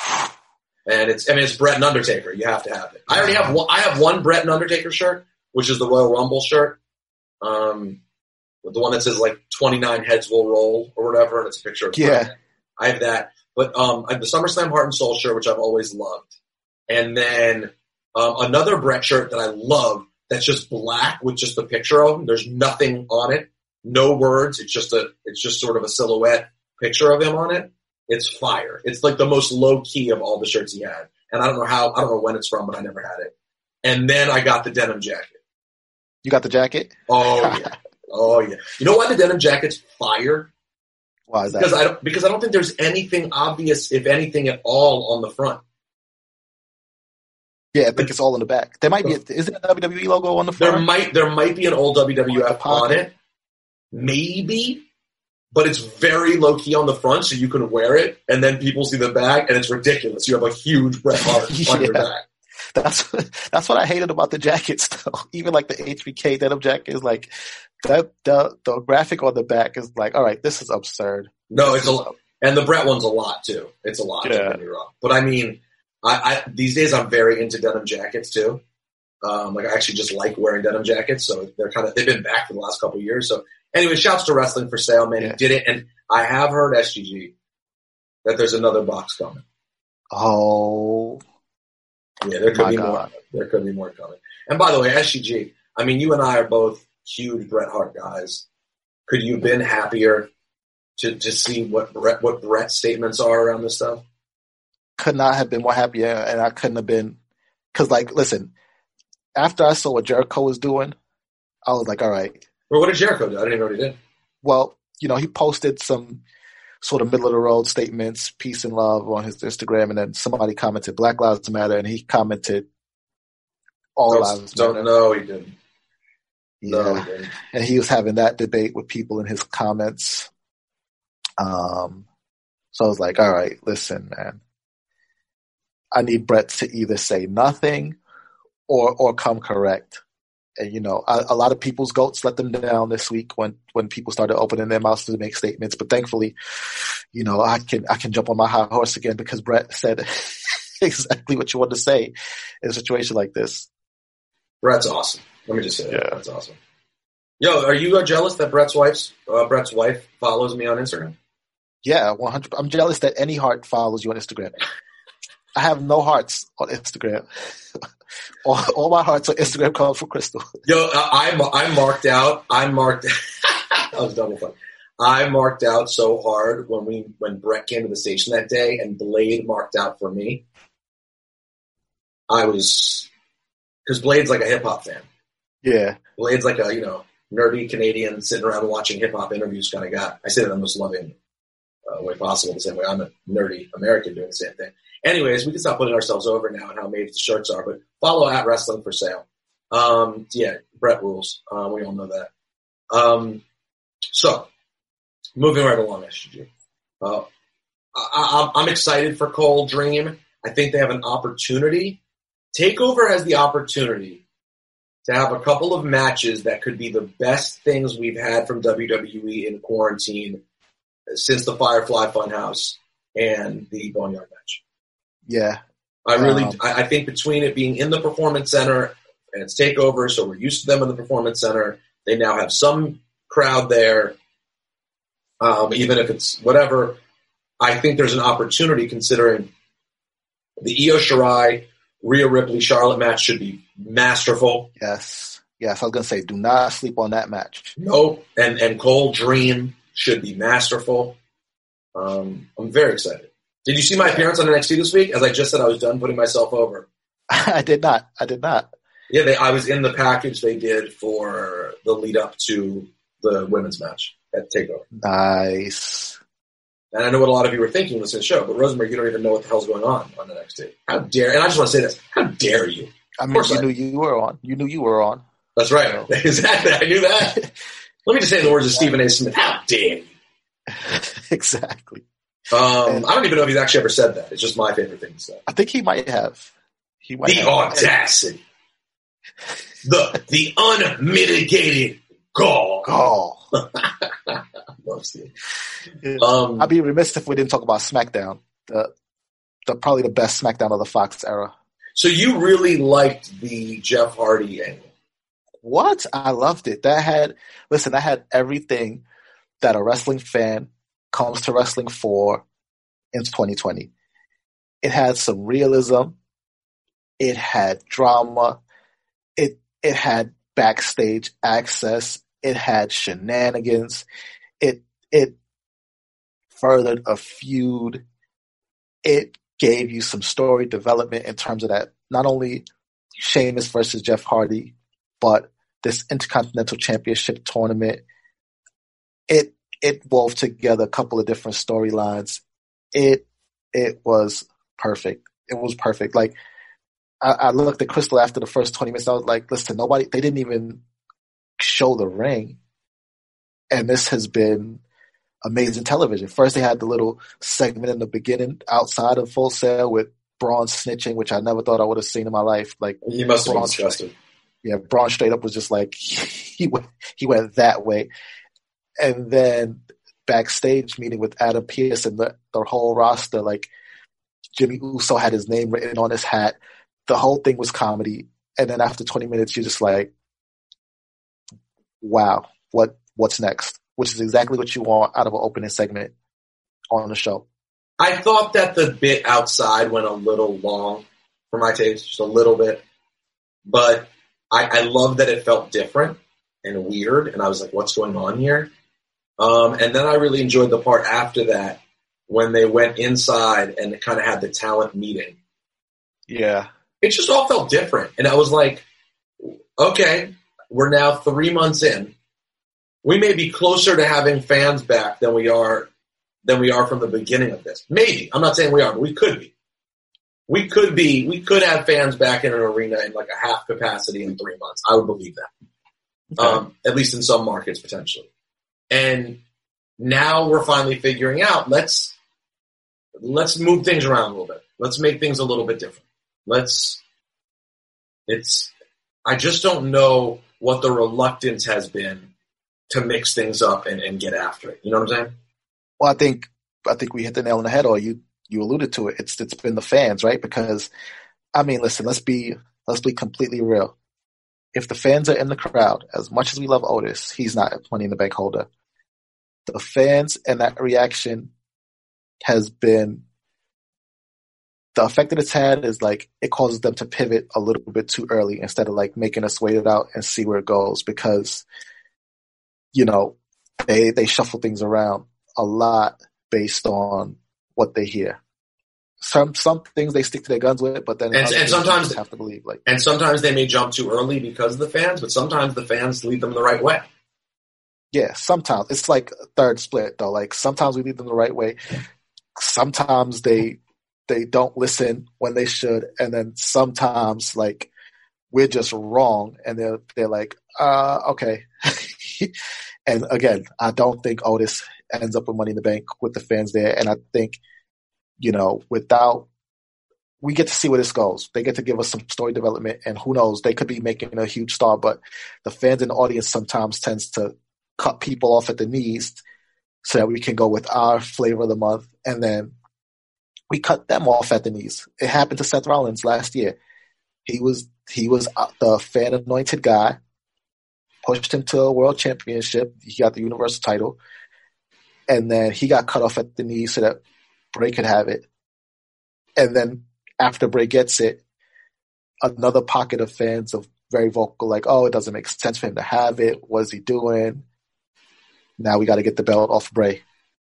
Speaker 1: And it's, I mean, it's Bret and Undertaker. You have to have it. I already have one, I have one Bret and Undertaker shirt, which is the Royal Rumble shirt. Um, the one that says like twenty-nine heads will roll or whatever, and it's a picture of
Speaker 7: yeah.
Speaker 1: Bret. I have that. But um, I have the SummerSlam Heart and Soul shirt, which I've always loved. And then um, another Bret shirt that I love that's just black with just the picture of him. There's nothing on it. No words. It's just a, it's just sort of a silhouette picture of him on it. It's fire. It's like the most low key of all the shirts he had. And I don't know how, I don't know when it's from, but I never had it. And then I got the denim jacket.
Speaker 7: You got the jacket?
Speaker 1: Oh yeah. Oh yeah. You know why the denim jacket's fire?
Speaker 7: Why is that?
Speaker 1: Because I don't, because I don't think there's anything obvious, if anything at all, on the front.
Speaker 7: Yeah, I think it's all in the back. There might be, a, is it a W W E logo on the front?
Speaker 1: There might, there might be an old W W F on it. Maybe. But it's very low key on the front, so you can wear it, and then people see the back, and it's ridiculous. You have a huge Bret Hart
Speaker 7: yeah.
Speaker 1: on your back.
Speaker 7: That's that's what I hated about the jackets, though. Even like the H B K denim jacket is like that. The the graphic on the back is like, all right, this is absurd.
Speaker 1: No,
Speaker 7: this
Speaker 1: it's a lot, and the Bret one's a lot too. It's a lot.
Speaker 7: Yeah.
Speaker 1: Don't get me wrong. But I mean, I, I these days I'm very into denim jackets too. Um, like I actually just like wearing denim jackets, so they're kind of they've been back for the last couple of years. So anyway, shouts to Wrestling for Sale, man.
Speaker 7: Yeah.
Speaker 1: He did it, and I have heard S G G that there's another box coming.
Speaker 7: Oh.
Speaker 1: Yeah, there could
Speaker 7: My
Speaker 1: be
Speaker 7: God.
Speaker 1: more. There could be more coming. And by the way, S G G, I mean, you and I are both huge Bret Hart guys. Could you have been happier to, to see what Bret, what Bret's statements are around this stuff?
Speaker 7: Could not have been more happier, and I couldn't have been, because like, listen, after I saw what Jericho was doing, I was like, all right.
Speaker 1: Well, what did Jericho do? I didn't even know what he did.
Speaker 7: Well, you know, he posted some sort of middle of the road statements, peace and love on his Instagram, and then somebody commented Black Lives Matter, and he commented All
Speaker 1: don't,
Speaker 7: Lives
Speaker 1: don't,
Speaker 7: Matter.
Speaker 1: No, he didn't.
Speaker 7: Yeah.
Speaker 1: No, he didn't.
Speaker 7: And he was having that debate with people in his comments. Um, so I was like, all right, listen, man. I need Bret to either say nothing or or come correct. And, you know, a, a lot of people's goats let them down this week when, when people started opening their mouths to make statements. But thankfully, you know, I can I can jump on my high horse again because Bret said exactly what you wanted to say in a situation like this.
Speaker 1: Bret's awesome. Let me just say that.
Speaker 7: Yeah.
Speaker 1: That's awesome. Yo, are you uh, jealous that Bret's wife's uh, Bret's wife follows me on Instagram?
Speaker 7: Yeah, one hundred I'm jealous that any heart follows you on Instagram. I have no hearts on Instagram. all, all my hearts on Instagram come from Crystal.
Speaker 1: Yo, I'm I'm marked out. I'm marked. That was double fun. I marked out so hard when we when Bret came to the station that day, and Blade marked out for me. I was because Blade's like a hip hop fan.
Speaker 7: Yeah,
Speaker 1: Blade's like a you know nerdy Canadian sitting around watching hip hop interviews kind of guy. I say that I'm most loving uh, way possible, the same way I'm a nerdy American doing the same thing. Anyways, we can stop putting ourselves over now and how made the shirts are, but follow at Wrestling for Sale. Um, yeah, Brett rules. Uh, we all know that. Um, so, moving right along, S G G. Uh, I, I'm excited for Cole Dream. I think they have an opportunity. TakeOver has the opportunity to have a couple of matches that could be the best things we've had from W W E in quarantine since the Firefly Funhouse and the Boneyard match.
Speaker 7: Yeah.
Speaker 1: I really,
Speaker 7: um,
Speaker 1: I, I think between it being in the Performance Center and it's TakeOver, so we're used to them in the Performance Center. They now have some crowd there, um, even if it's whatever. I think there's an opportunity considering the Io Shirai, Rhea Ripley, Charlotte match should be masterful.
Speaker 7: Yes. Yes, I was going to say, do not sleep on that match.
Speaker 1: Nope. And, and Cole Dream should be masterful. Um, I'm very excited. Did you see my appearance on N X T this week? As I just said, I was done putting myself over.
Speaker 7: I did not. I did not.
Speaker 1: Yeah, they, I was in the package they did for the lead up to the women's match at TakeOver.
Speaker 7: Nice.
Speaker 1: And I know what a lot of you were thinking listening to the show, but Rosemary, you don't even know what the hell's going on on N X T. How dare, and I just want to say this, how dare you?
Speaker 7: I mean, you I, knew you were on. You knew you were on.
Speaker 1: That's right. So. Exactly. I knew that. Let me just say in the words of Stephen A. Smith, how dare you?
Speaker 7: Exactly.
Speaker 1: Um,
Speaker 7: and,
Speaker 1: I don't even know if he's actually ever said that. It's just my favorite thing to say.
Speaker 7: I think he might have. He might
Speaker 1: the
Speaker 7: have.
Speaker 1: audacity. the the unmitigated gall.
Speaker 7: Gall.
Speaker 1: Love Steve.
Speaker 7: Um, I'd be remiss if we didn't talk about SmackDown. The, the probably the best SmackDown of the Fox era.
Speaker 1: So you really liked the Jeff Hardy angle?
Speaker 7: What? I loved it. That had listen. That had everything that a wrestling fan comes to wrestling for in twenty twenty. It had some realism. It had drama. It it had backstage access. It had shenanigans. It it furthered a feud. It gave you some story development in terms of that, not only Sheamus versus Jeff Hardy, but this Intercontinental Championship tournament. It it wove together a couple of different storylines. It it was perfect. It was perfect. Like I, I looked at Crystal after the first twenty minutes. I was like, listen, nobody. They didn't even show the ring, and this has been amazing television. First, they had the little segment in the beginning outside of Full Sail with Braun snitching, which I never thought I would have seen in my life. Like
Speaker 1: you must have
Speaker 7: Braun,
Speaker 1: been disgusted.
Speaker 7: Yeah, Braun straight up was just like he went he went that way, and then backstage meeting with Adam Pearce and the the whole roster. Like Jimmy Uso had his name written on his hat. The whole thing was comedy, and then after twenty minutes, you're just like, "Wow, what what's next?" Which is exactly what you want out of an opening segment on the show.
Speaker 1: I thought that the bit outside went a little long for my taste, just a little bit. But I, I love that it felt different and weird, and I was like, what's going on here? Um, and then I really enjoyed the part after that when they went inside and kind of had the talent meeting.
Speaker 7: Yeah.
Speaker 1: It just all felt different. And I was like, okay, we're now three months in. We may be closer to having fans back than we are than we are from the beginning of this. Maybe. I'm not saying we are, but we could be. We could be. We could have fans back in an arena in like a half capacity in three months. I would believe that. Okay. Um, at least in some markets, potentially. And now we're finally figuring out, let's let's move things around a little bit. Let's make things a little bit different. Let's, it's, I just don't know what the reluctance has been to mix things up and, and get after it. You know what I'm saying?
Speaker 7: Well, I think I think we hit the nail on the head, or you you alluded to it. It's it's been the fans, right? Because I mean, listen, let's be let's be completely real. If the fans are in the crowd, as much as we love Otis, he's not a Money in the Bank holder. The fans and that reaction has been the effect that it's had is like it causes them to pivot a little bit too early instead of like making us wait it out and see where it goes, because you know they they shuffle things around a lot based on what they hear. Some some things they stick to their guns with, but then
Speaker 1: and, and sometimes
Speaker 7: have to believe like
Speaker 1: and sometimes they may jump too early because of the fans, but sometimes the fans lead them the right way.
Speaker 7: Yeah, sometimes it's like a third split though. Like sometimes we lead them the right way. Sometimes they they don't listen when they should, and then sometimes like we're just wrong, and they're they're like, uh, okay. And again, I don't think Otis ends up with Money in the Bank with the fans there, and I think, you know, without we get to see where this goes. They get to give us some story development, and who knows, they could be making a huge star, but the fans in the audience sometimes tends to cut people off at the knees so that we can go with our flavor of the month, and then we cut them off at the knees. It happened to Seth Rollins last year. He was he was the fan anointed guy, pushed him to a world championship. He got the universal title, and then he got cut off at the knees so that Bray could have it. And then after Bray gets it, another pocket of fans are very vocal, like, oh, it doesn't make sense for him to have it. What is he doing? Now we got to get the belt off Bray.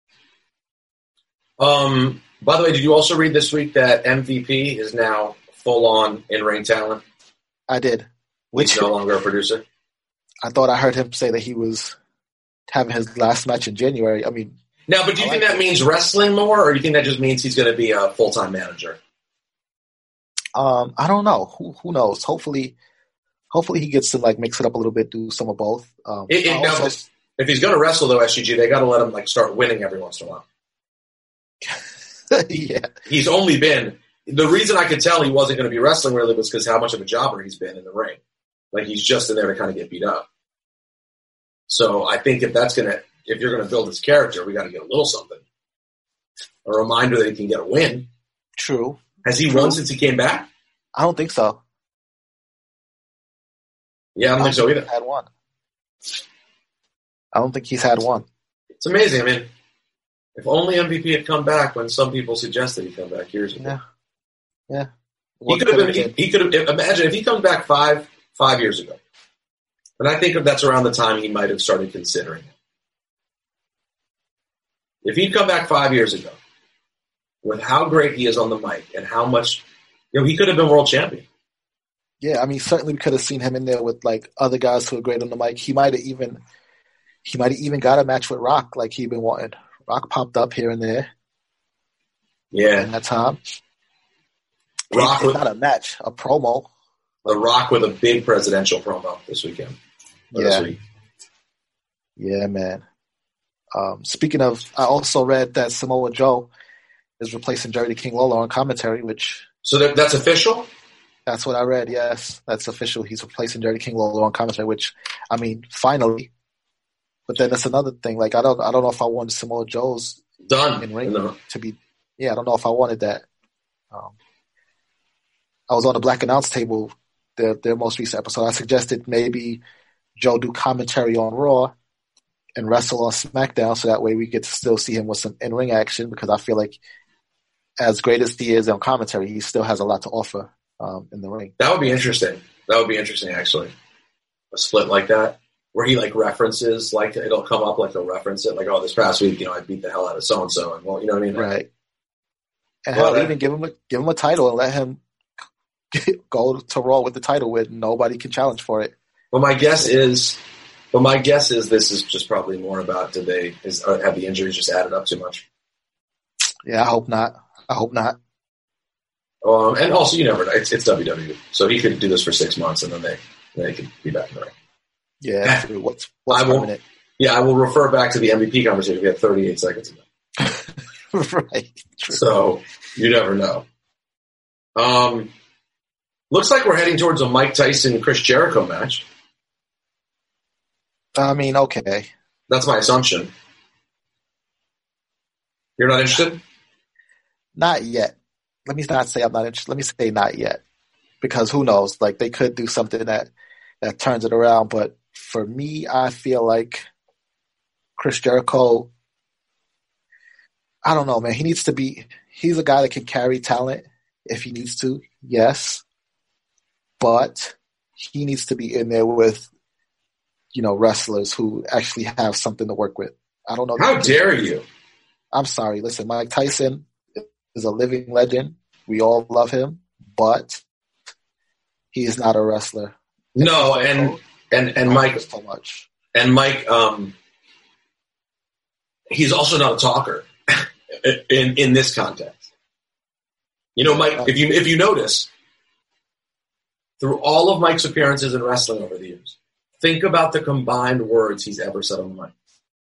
Speaker 1: Um, by the way, did you also read this week that M V P is now full-on in-ring talent?
Speaker 7: I did. Which
Speaker 1: He's no longer a producer?
Speaker 7: I thought I heard him say that he was having his last match in January. I mean,
Speaker 1: Now, but do you
Speaker 7: I
Speaker 1: think
Speaker 7: like
Speaker 1: that means wrestling more, or do you think that just means he's going to be a full-time manager?
Speaker 7: um, I don't know. Who who knows? Hopefully, hopefully he gets to like mix it up a little bit, do some of both. Um,
Speaker 1: It, it,
Speaker 7: I
Speaker 1: now,
Speaker 7: also-
Speaker 1: if, if he's going to wrestle, though, S G G, they got to let him like start winning every once in a while.
Speaker 7: yeah,
Speaker 1: He's only been the reason I could tell he wasn't going to be wrestling really was because how much of a jobber he's been in the ring. Like he's just in there to kind of get beat up. So I think if that's gonna, if you're going to build his character, we got to get a little something, a reminder that he can get a win.
Speaker 7: true.
Speaker 1: Has he won since he came back?
Speaker 7: I don't think so.
Speaker 1: Yeah, I don't think so either.
Speaker 7: He's had one. I don't think he's had one.
Speaker 1: It's amazing. I mean, if only M V P had come back when some people suggested he come back years ago.
Speaker 7: Yeah, yeah.
Speaker 1: He
Speaker 7: What
Speaker 1: could have
Speaker 7: could've
Speaker 1: been. He, he could have. Imagine if he comes back five five years ago, and I think that's around the time he might have started considering it. If he'd come back five years ago, with how great he is on the mic and how much, you know, he could have been world champion.
Speaker 7: Yeah, I mean, certainly we could have seen him in there with like other guys who are great on the mic. He might have even, he might have even got a match with Rock, like he'd been wanting. Rock popped up here and there
Speaker 1: Yeah,
Speaker 7: in that time.
Speaker 1: Rock
Speaker 7: It's
Speaker 1: with
Speaker 7: not a match, a promo.
Speaker 1: the Rock with a big presidential promo this weekend. Or this
Speaker 7: Yeah.
Speaker 1: week.
Speaker 7: Yeah, man. Um, speaking of, I also read that Samoa Joe is replacing Jerry the King Lawler on commentary, which
Speaker 1: So that, that's official.
Speaker 7: that's what I read. Yes, that's official. He's replacing Jerry the King Lawler on commentary, which I mean, finally. But then that's another thing. Like I don't, I don't know if I wanted Samoa Joe's
Speaker 1: Done.
Speaker 7: in ring
Speaker 1: In the-
Speaker 7: to be. Yeah, I don't know if I wanted that. Um, I was on the Black Announce Table, their their most recent episode. I suggested maybe Joe do commentary on Raw and wrestle on SmackDown, so that way we get to still see him with some in ring action. Because I feel like, as great as he is on commentary, he still has a lot to offer um, in the ring.
Speaker 1: That would be interesting. That would be interesting, actually. A split like that, where he like references, like it'll come up, like he'll reference it, like, oh, this past week, you know, I beat the hell out of so and so, and well, you know what I mean?
Speaker 7: Right. And
Speaker 1: Well,
Speaker 7: hell,
Speaker 1: that-
Speaker 7: even give him a give him a title and let him go to Raw with the title with nobody can challenge for it.
Speaker 1: But my guess is, but my guess is this is just probably more about did they is uh, have the injuries just added up too much?
Speaker 7: Yeah, I hope not. I hope not.
Speaker 1: Um, and also, you never know. It's, it's W W E, so he could do this for six months and then they then they could be back in the ring.
Speaker 7: Yeah, true. what's what's
Speaker 1: I will-
Speaker 7: permanent?
Speaker 1: Yeah, I will refer back to the M V P conversation. We had thirty-eight seconds ago,
Speaker 7: Right. True.
Speaker 1: so you never know. Um, looks like we're heading towards a Mike Tyson Chris Jericho match.
Speaker 7: I mean, okay.
Speaker 1: That's my assumption. You're not interested?
Speaker 7: Not yet. Let me not say I'm not interested. Let me say not yet. Because who knows? Like, they could do something that, that turns it around. But for me, I feel like Chris Jericho, I don't know, man. He needs to be, he's a guy that can carry talent if he needs to, yes. But he needs to be in there with, you know, wrestlers who actually have something to work with. I don't know.
Speaker 1: How dare you?
Speaker 7: I'm sorry. Listen, Mike Tyson is a living legend. We all love him, but he is not a wrestler.
Speaker 1: No, and and and Mike
Speaker 7: so much.
Speaker 1: and Mike um he's also not a talker in in this context. You know, Mike, if you if you notice, through all of Mike's appearances in wrestling over the years, think about the combined words he's ever said on the mic.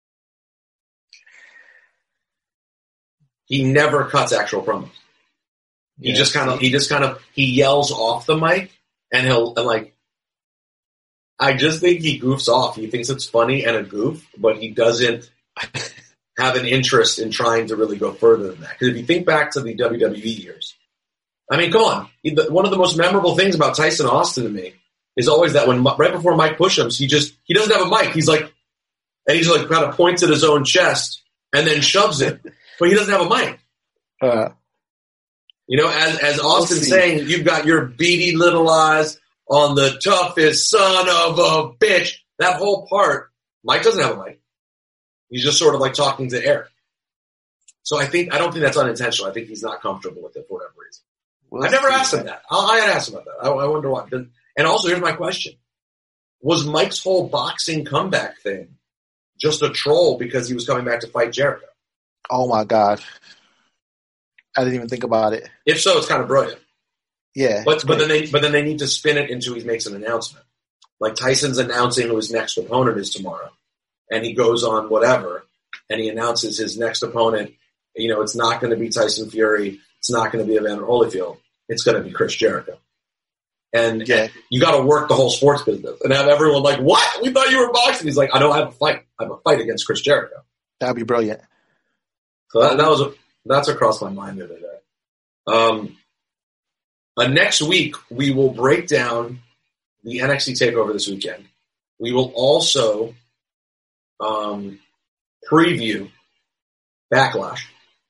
Speaker 1: He never cuts actual promos. He
Speaker 7: Yeah.
Speaker 1: just kind of, he just kind of, he yells off the mic, and he'll, and like, I just think he goofs off. He thinks it's funny and a goof, but he doesn't have an interest in trying to really go further than that. Because if you think back to the W W E years, I mean, come on. He- the- One of the most memorable things about Tyson Austin to me is always that when, right before Mike pushes him, he just, he doesn't have a mic. He's like, and he's like kind of points at his own chest and then shoves it, but he doesn't have a mic.
Speaker 7: Uh,
Speaker 1: You know, as as Austin
Speaker 7: see.
Speaker 1: saying, you've got your beady little eyes on the toughest son of a bitch. That whole part, Mike doesn't have a mic. He's just sort of like talking to air. So I think I don't think that's unintentional. I think he's not comfortable with it for whatever reason.
Speaker 7: we'll
Speaker 1: I've never
Speaker 7: see,
Speaker 1: asked him
Speaker 7: man.
Speaker 1: that. I, I had asked him about that. I, I wonder why. And also, here's my question: was Mike's whole boxing comeback thing just a troll because he was coming back to fight Jericho?
Speaker 7: Oh my God. I didn't even think about it.
Speaker 1: If so, it's kind of brilliant.
Speaker 7: Yeah.
Speaker 1: But but then they but then they need to spin it into he makes an announcement. Like Tyson's announcing who his next opponent is tomorrow. And he goes on whatever and he announces his next opponent. You know, it's not going to be Tyson Fury, it's not going to be Evander Holyfield, it's going to be Chris Jericho. And
Speaker 7: Yeah.
Speaker 1: you got to work the whole sports business and have everyone like, "What? We thought you were boxing." He's like, "I know I have a fight. I have a fight against Chris Jericho."
Speaker 7: That'd be brilliant.
Speaker 1: So that, that was a, that's across my mind the other day. Um, uh, next week we will break down the N X T Takeover this weekend. We will also um, preview Backlash,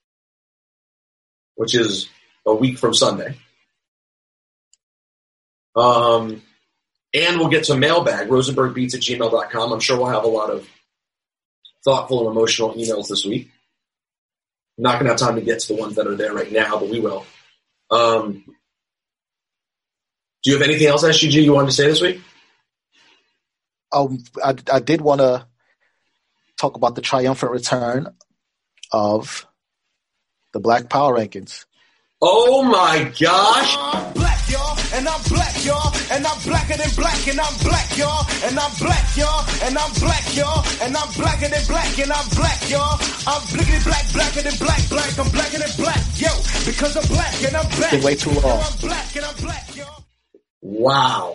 Speaker 1: which is a week from Sunday. Um, and we'll get to mailbag, rosenbergbeats at gmail dot com. I'm sure we'll have a lot of thoughtful and emotional emails this week. I'm not going to have time to get to the ones that are there right now, but we will. Um, do you have anything else, S G G, you wanted to say this week?
Speaker 7: Um, I, I did want to talk about the triumphant return of the Black Power Rankings.
Speaker 1: Oh my gosh!
Speaker 4: I'm black, y'all, and I'm black, y'all, and I'm blacker than black, and I'm black, y'all, and I'm black, y'all, and I'm black, y'all, and I'm blacker than black, and I'm black, y'all. I'm blickety black, blacker than black, black, I'm blacker than black, yo, because I'm black and I'm black.
Speaker 7: Been way too long.
Speaker 4: I'm black and I'm black, y'all.
Speaker 1: Wow.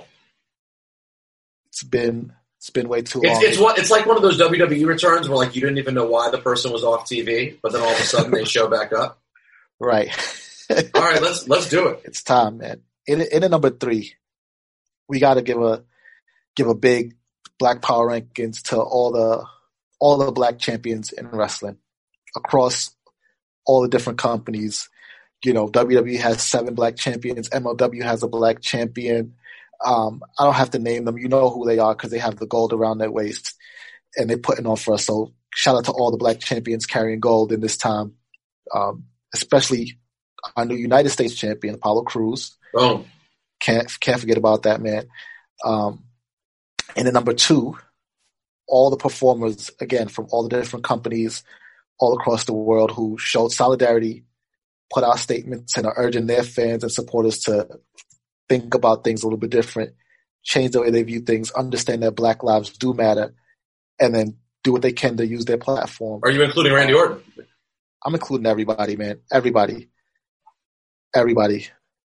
Speaker 7: It's been it's been way too
Speaker 1: It's,
Speaker 7: long.
Speaker 1: it's, one, it's like one of those W W E returns where like you didn't even know why the person was off T V, but then all of a sudden they show back up.
Speaker 7: Right.
Speaker 1: All right, let's let's do it.
Speaker 7: It's time, man. In in at number three, we got to give a give a big Black Power Rankings to all the all the black champions in wrestling across all the different companies. You know, W W E has seven black champions. M L W has a black champion. Um, I don't have to name them. You know who they are because they have the gold around their waist, and they're putting on for us. So shout out to all the black champions carrying gold in this time, um, especially our new United States champion, Apollo Crews.
Speaker 1: Boom.
Speaker 7: Can't can't forget about that, man. Um, and then number two, all the performers, again, from all the different companies all across the world who showed solidarity, put out statements and are urging their fans and supporters to think about things a little bit different, change the way they view things, understand that black lives do matter, and then do what they can to use their platform.
Speaker 1: Are you including Randy Orton?
Speaker 7: I'm including everybody, man. Everybody. Everybody.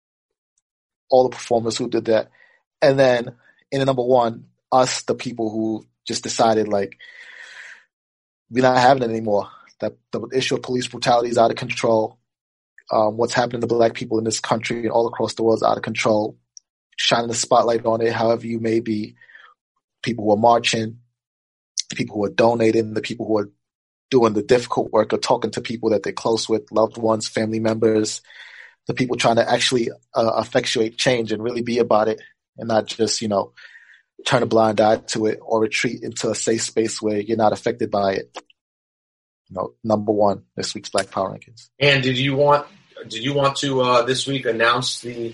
Speaker 7: All the performers who did that. And then in the number one, us, the people who just decided, like, we're not having it anymore. That the issue of police brutality is out of control. Um, what's happening to black people in this country and all across the world is out of control. Shining the spotlight on it, however you may be. People who are marching, people who are donating, the people who are doing the difficult work of talking to people that they're close with, loved ones, family members, the people trying to actually uh, effectuate change and really be about it and not just, you know, turn a blind eye to it or retreat into a safe space where you're not affected by it. You know, number one, this week's Black Power Rankings.
Speaker 1: And did you want did you want to uh, this week announce the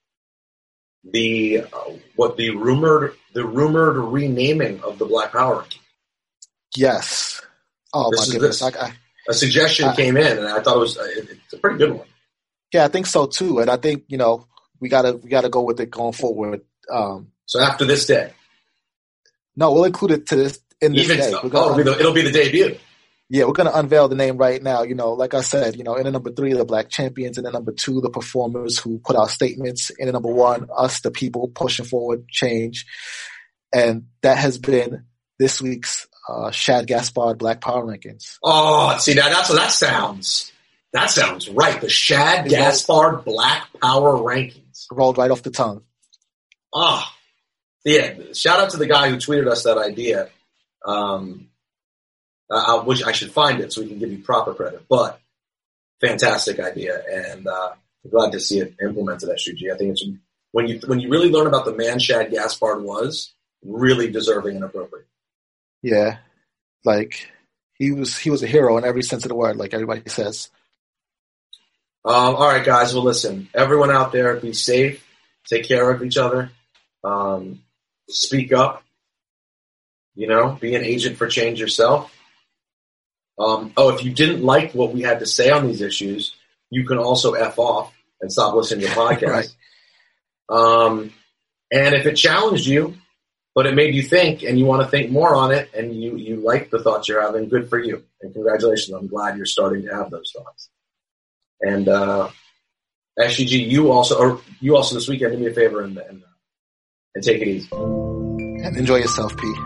Speaker 1: the uh, what the rumored the rumored renaming of the Black Power Rankings?
Speaker 7: Yes. Oh
Speaker 1: This
Speaker 7: my
Speaker 1: is-
Speaker 7: goodness!
Speaker 1: this-
Speaker 7: I, I,
Speaker 1: A suggestion
Speaker 7: I-
Speaker 1: came in, and I thought it was uh, it- it's a pretty good one.
Speaker 7: yeah, I think so too. And I think you know we gotta we gotta go with it going forward. Um,
Speaker 1: So after this day,
Speaker 7: no, we'll include it to this in this
Speaker 1: even
Speaker 7: day.
Speaker 1: so,
Speaker 7: We're
Speaker 1: oh,
Speaker 7: gonna
Speaker 1: it'll, be the, it'll be the debut.
Speaker 7: Yeah, we're going to unveil the name right now. You know, like I said, you know, in the number three, the Black Champions, and in number two, the performers who put out statements. In the number one, us, the people pushing forward change. And that has been this week's uh, Shad Gaspard Black Power Rankings.
Speaker 1: Oh, see now that's what that sounds. That sounds right. The Shad
Speaker 7: Yeah.
Speaker 1: Gaspard Black Power Rankings.
Speaker 7: Rolled right off the tongue.
Speaker 1: Ah, yeah. Shout out to the guy who tweeted us that idea. Um, I, I wish I should find it so we can give you proper credit. But fantastic idea, and uh, I'm glad to see it implemented. S U G. I think it's when you when you really learn about the man Shad Gaspard was, really deserving and appropriate.
Speaker 7: Yeah. Like, he was he was a hero in every sense of the word, like everybody says.
Speaker 1: Um, all right, guys. Well, listen, everyone out there, be safe. Take care of each other. Um, speak up. You know, be an agent for change yourself. Um, oh, if you didn't like what we had to say on these issues, you can also F off and stop listening to the podcast.
Speaker 7: Right.
Speaker 1: Um, and if it challenged you, but it made you think and you want to think more on it and you, you like the thoughts you're having, good for you. And congratulations. I'm glad you're starting to have those thoughts. And, uh, S G G, you also, or you also this weekend, do me a favor and, and, uh, and take it easy.
Speaker 7: And enjoy yourself, P.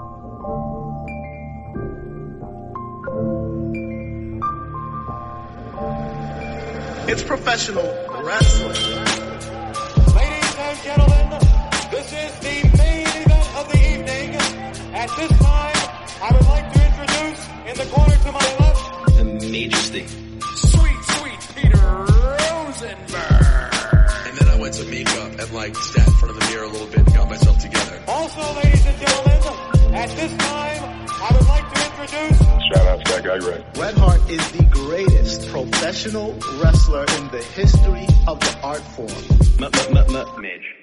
Speaker 6: It's professional wrestling.
Speaker 4: Ladies and gentlemen, this is the main event of the evening. At this time, I would like to introduce in the corner to my left,
Speaker 5: The Majesty.
Speaker 4: sweet, sweet Peter Rosenberg.
Speaker 5: And then I went to makeup and like sat in front of the mirror a little bit and got myself together.
Speaker 4: Also, ladies and gentlemen, at this time, I would like to introduce
Speaker 5: Shout out to that guy, Ray.
Speaker 6: Bret Hart is the greatest professional wrestler in the history of the art form.
Speaker 2: M- m- m- m- Midge.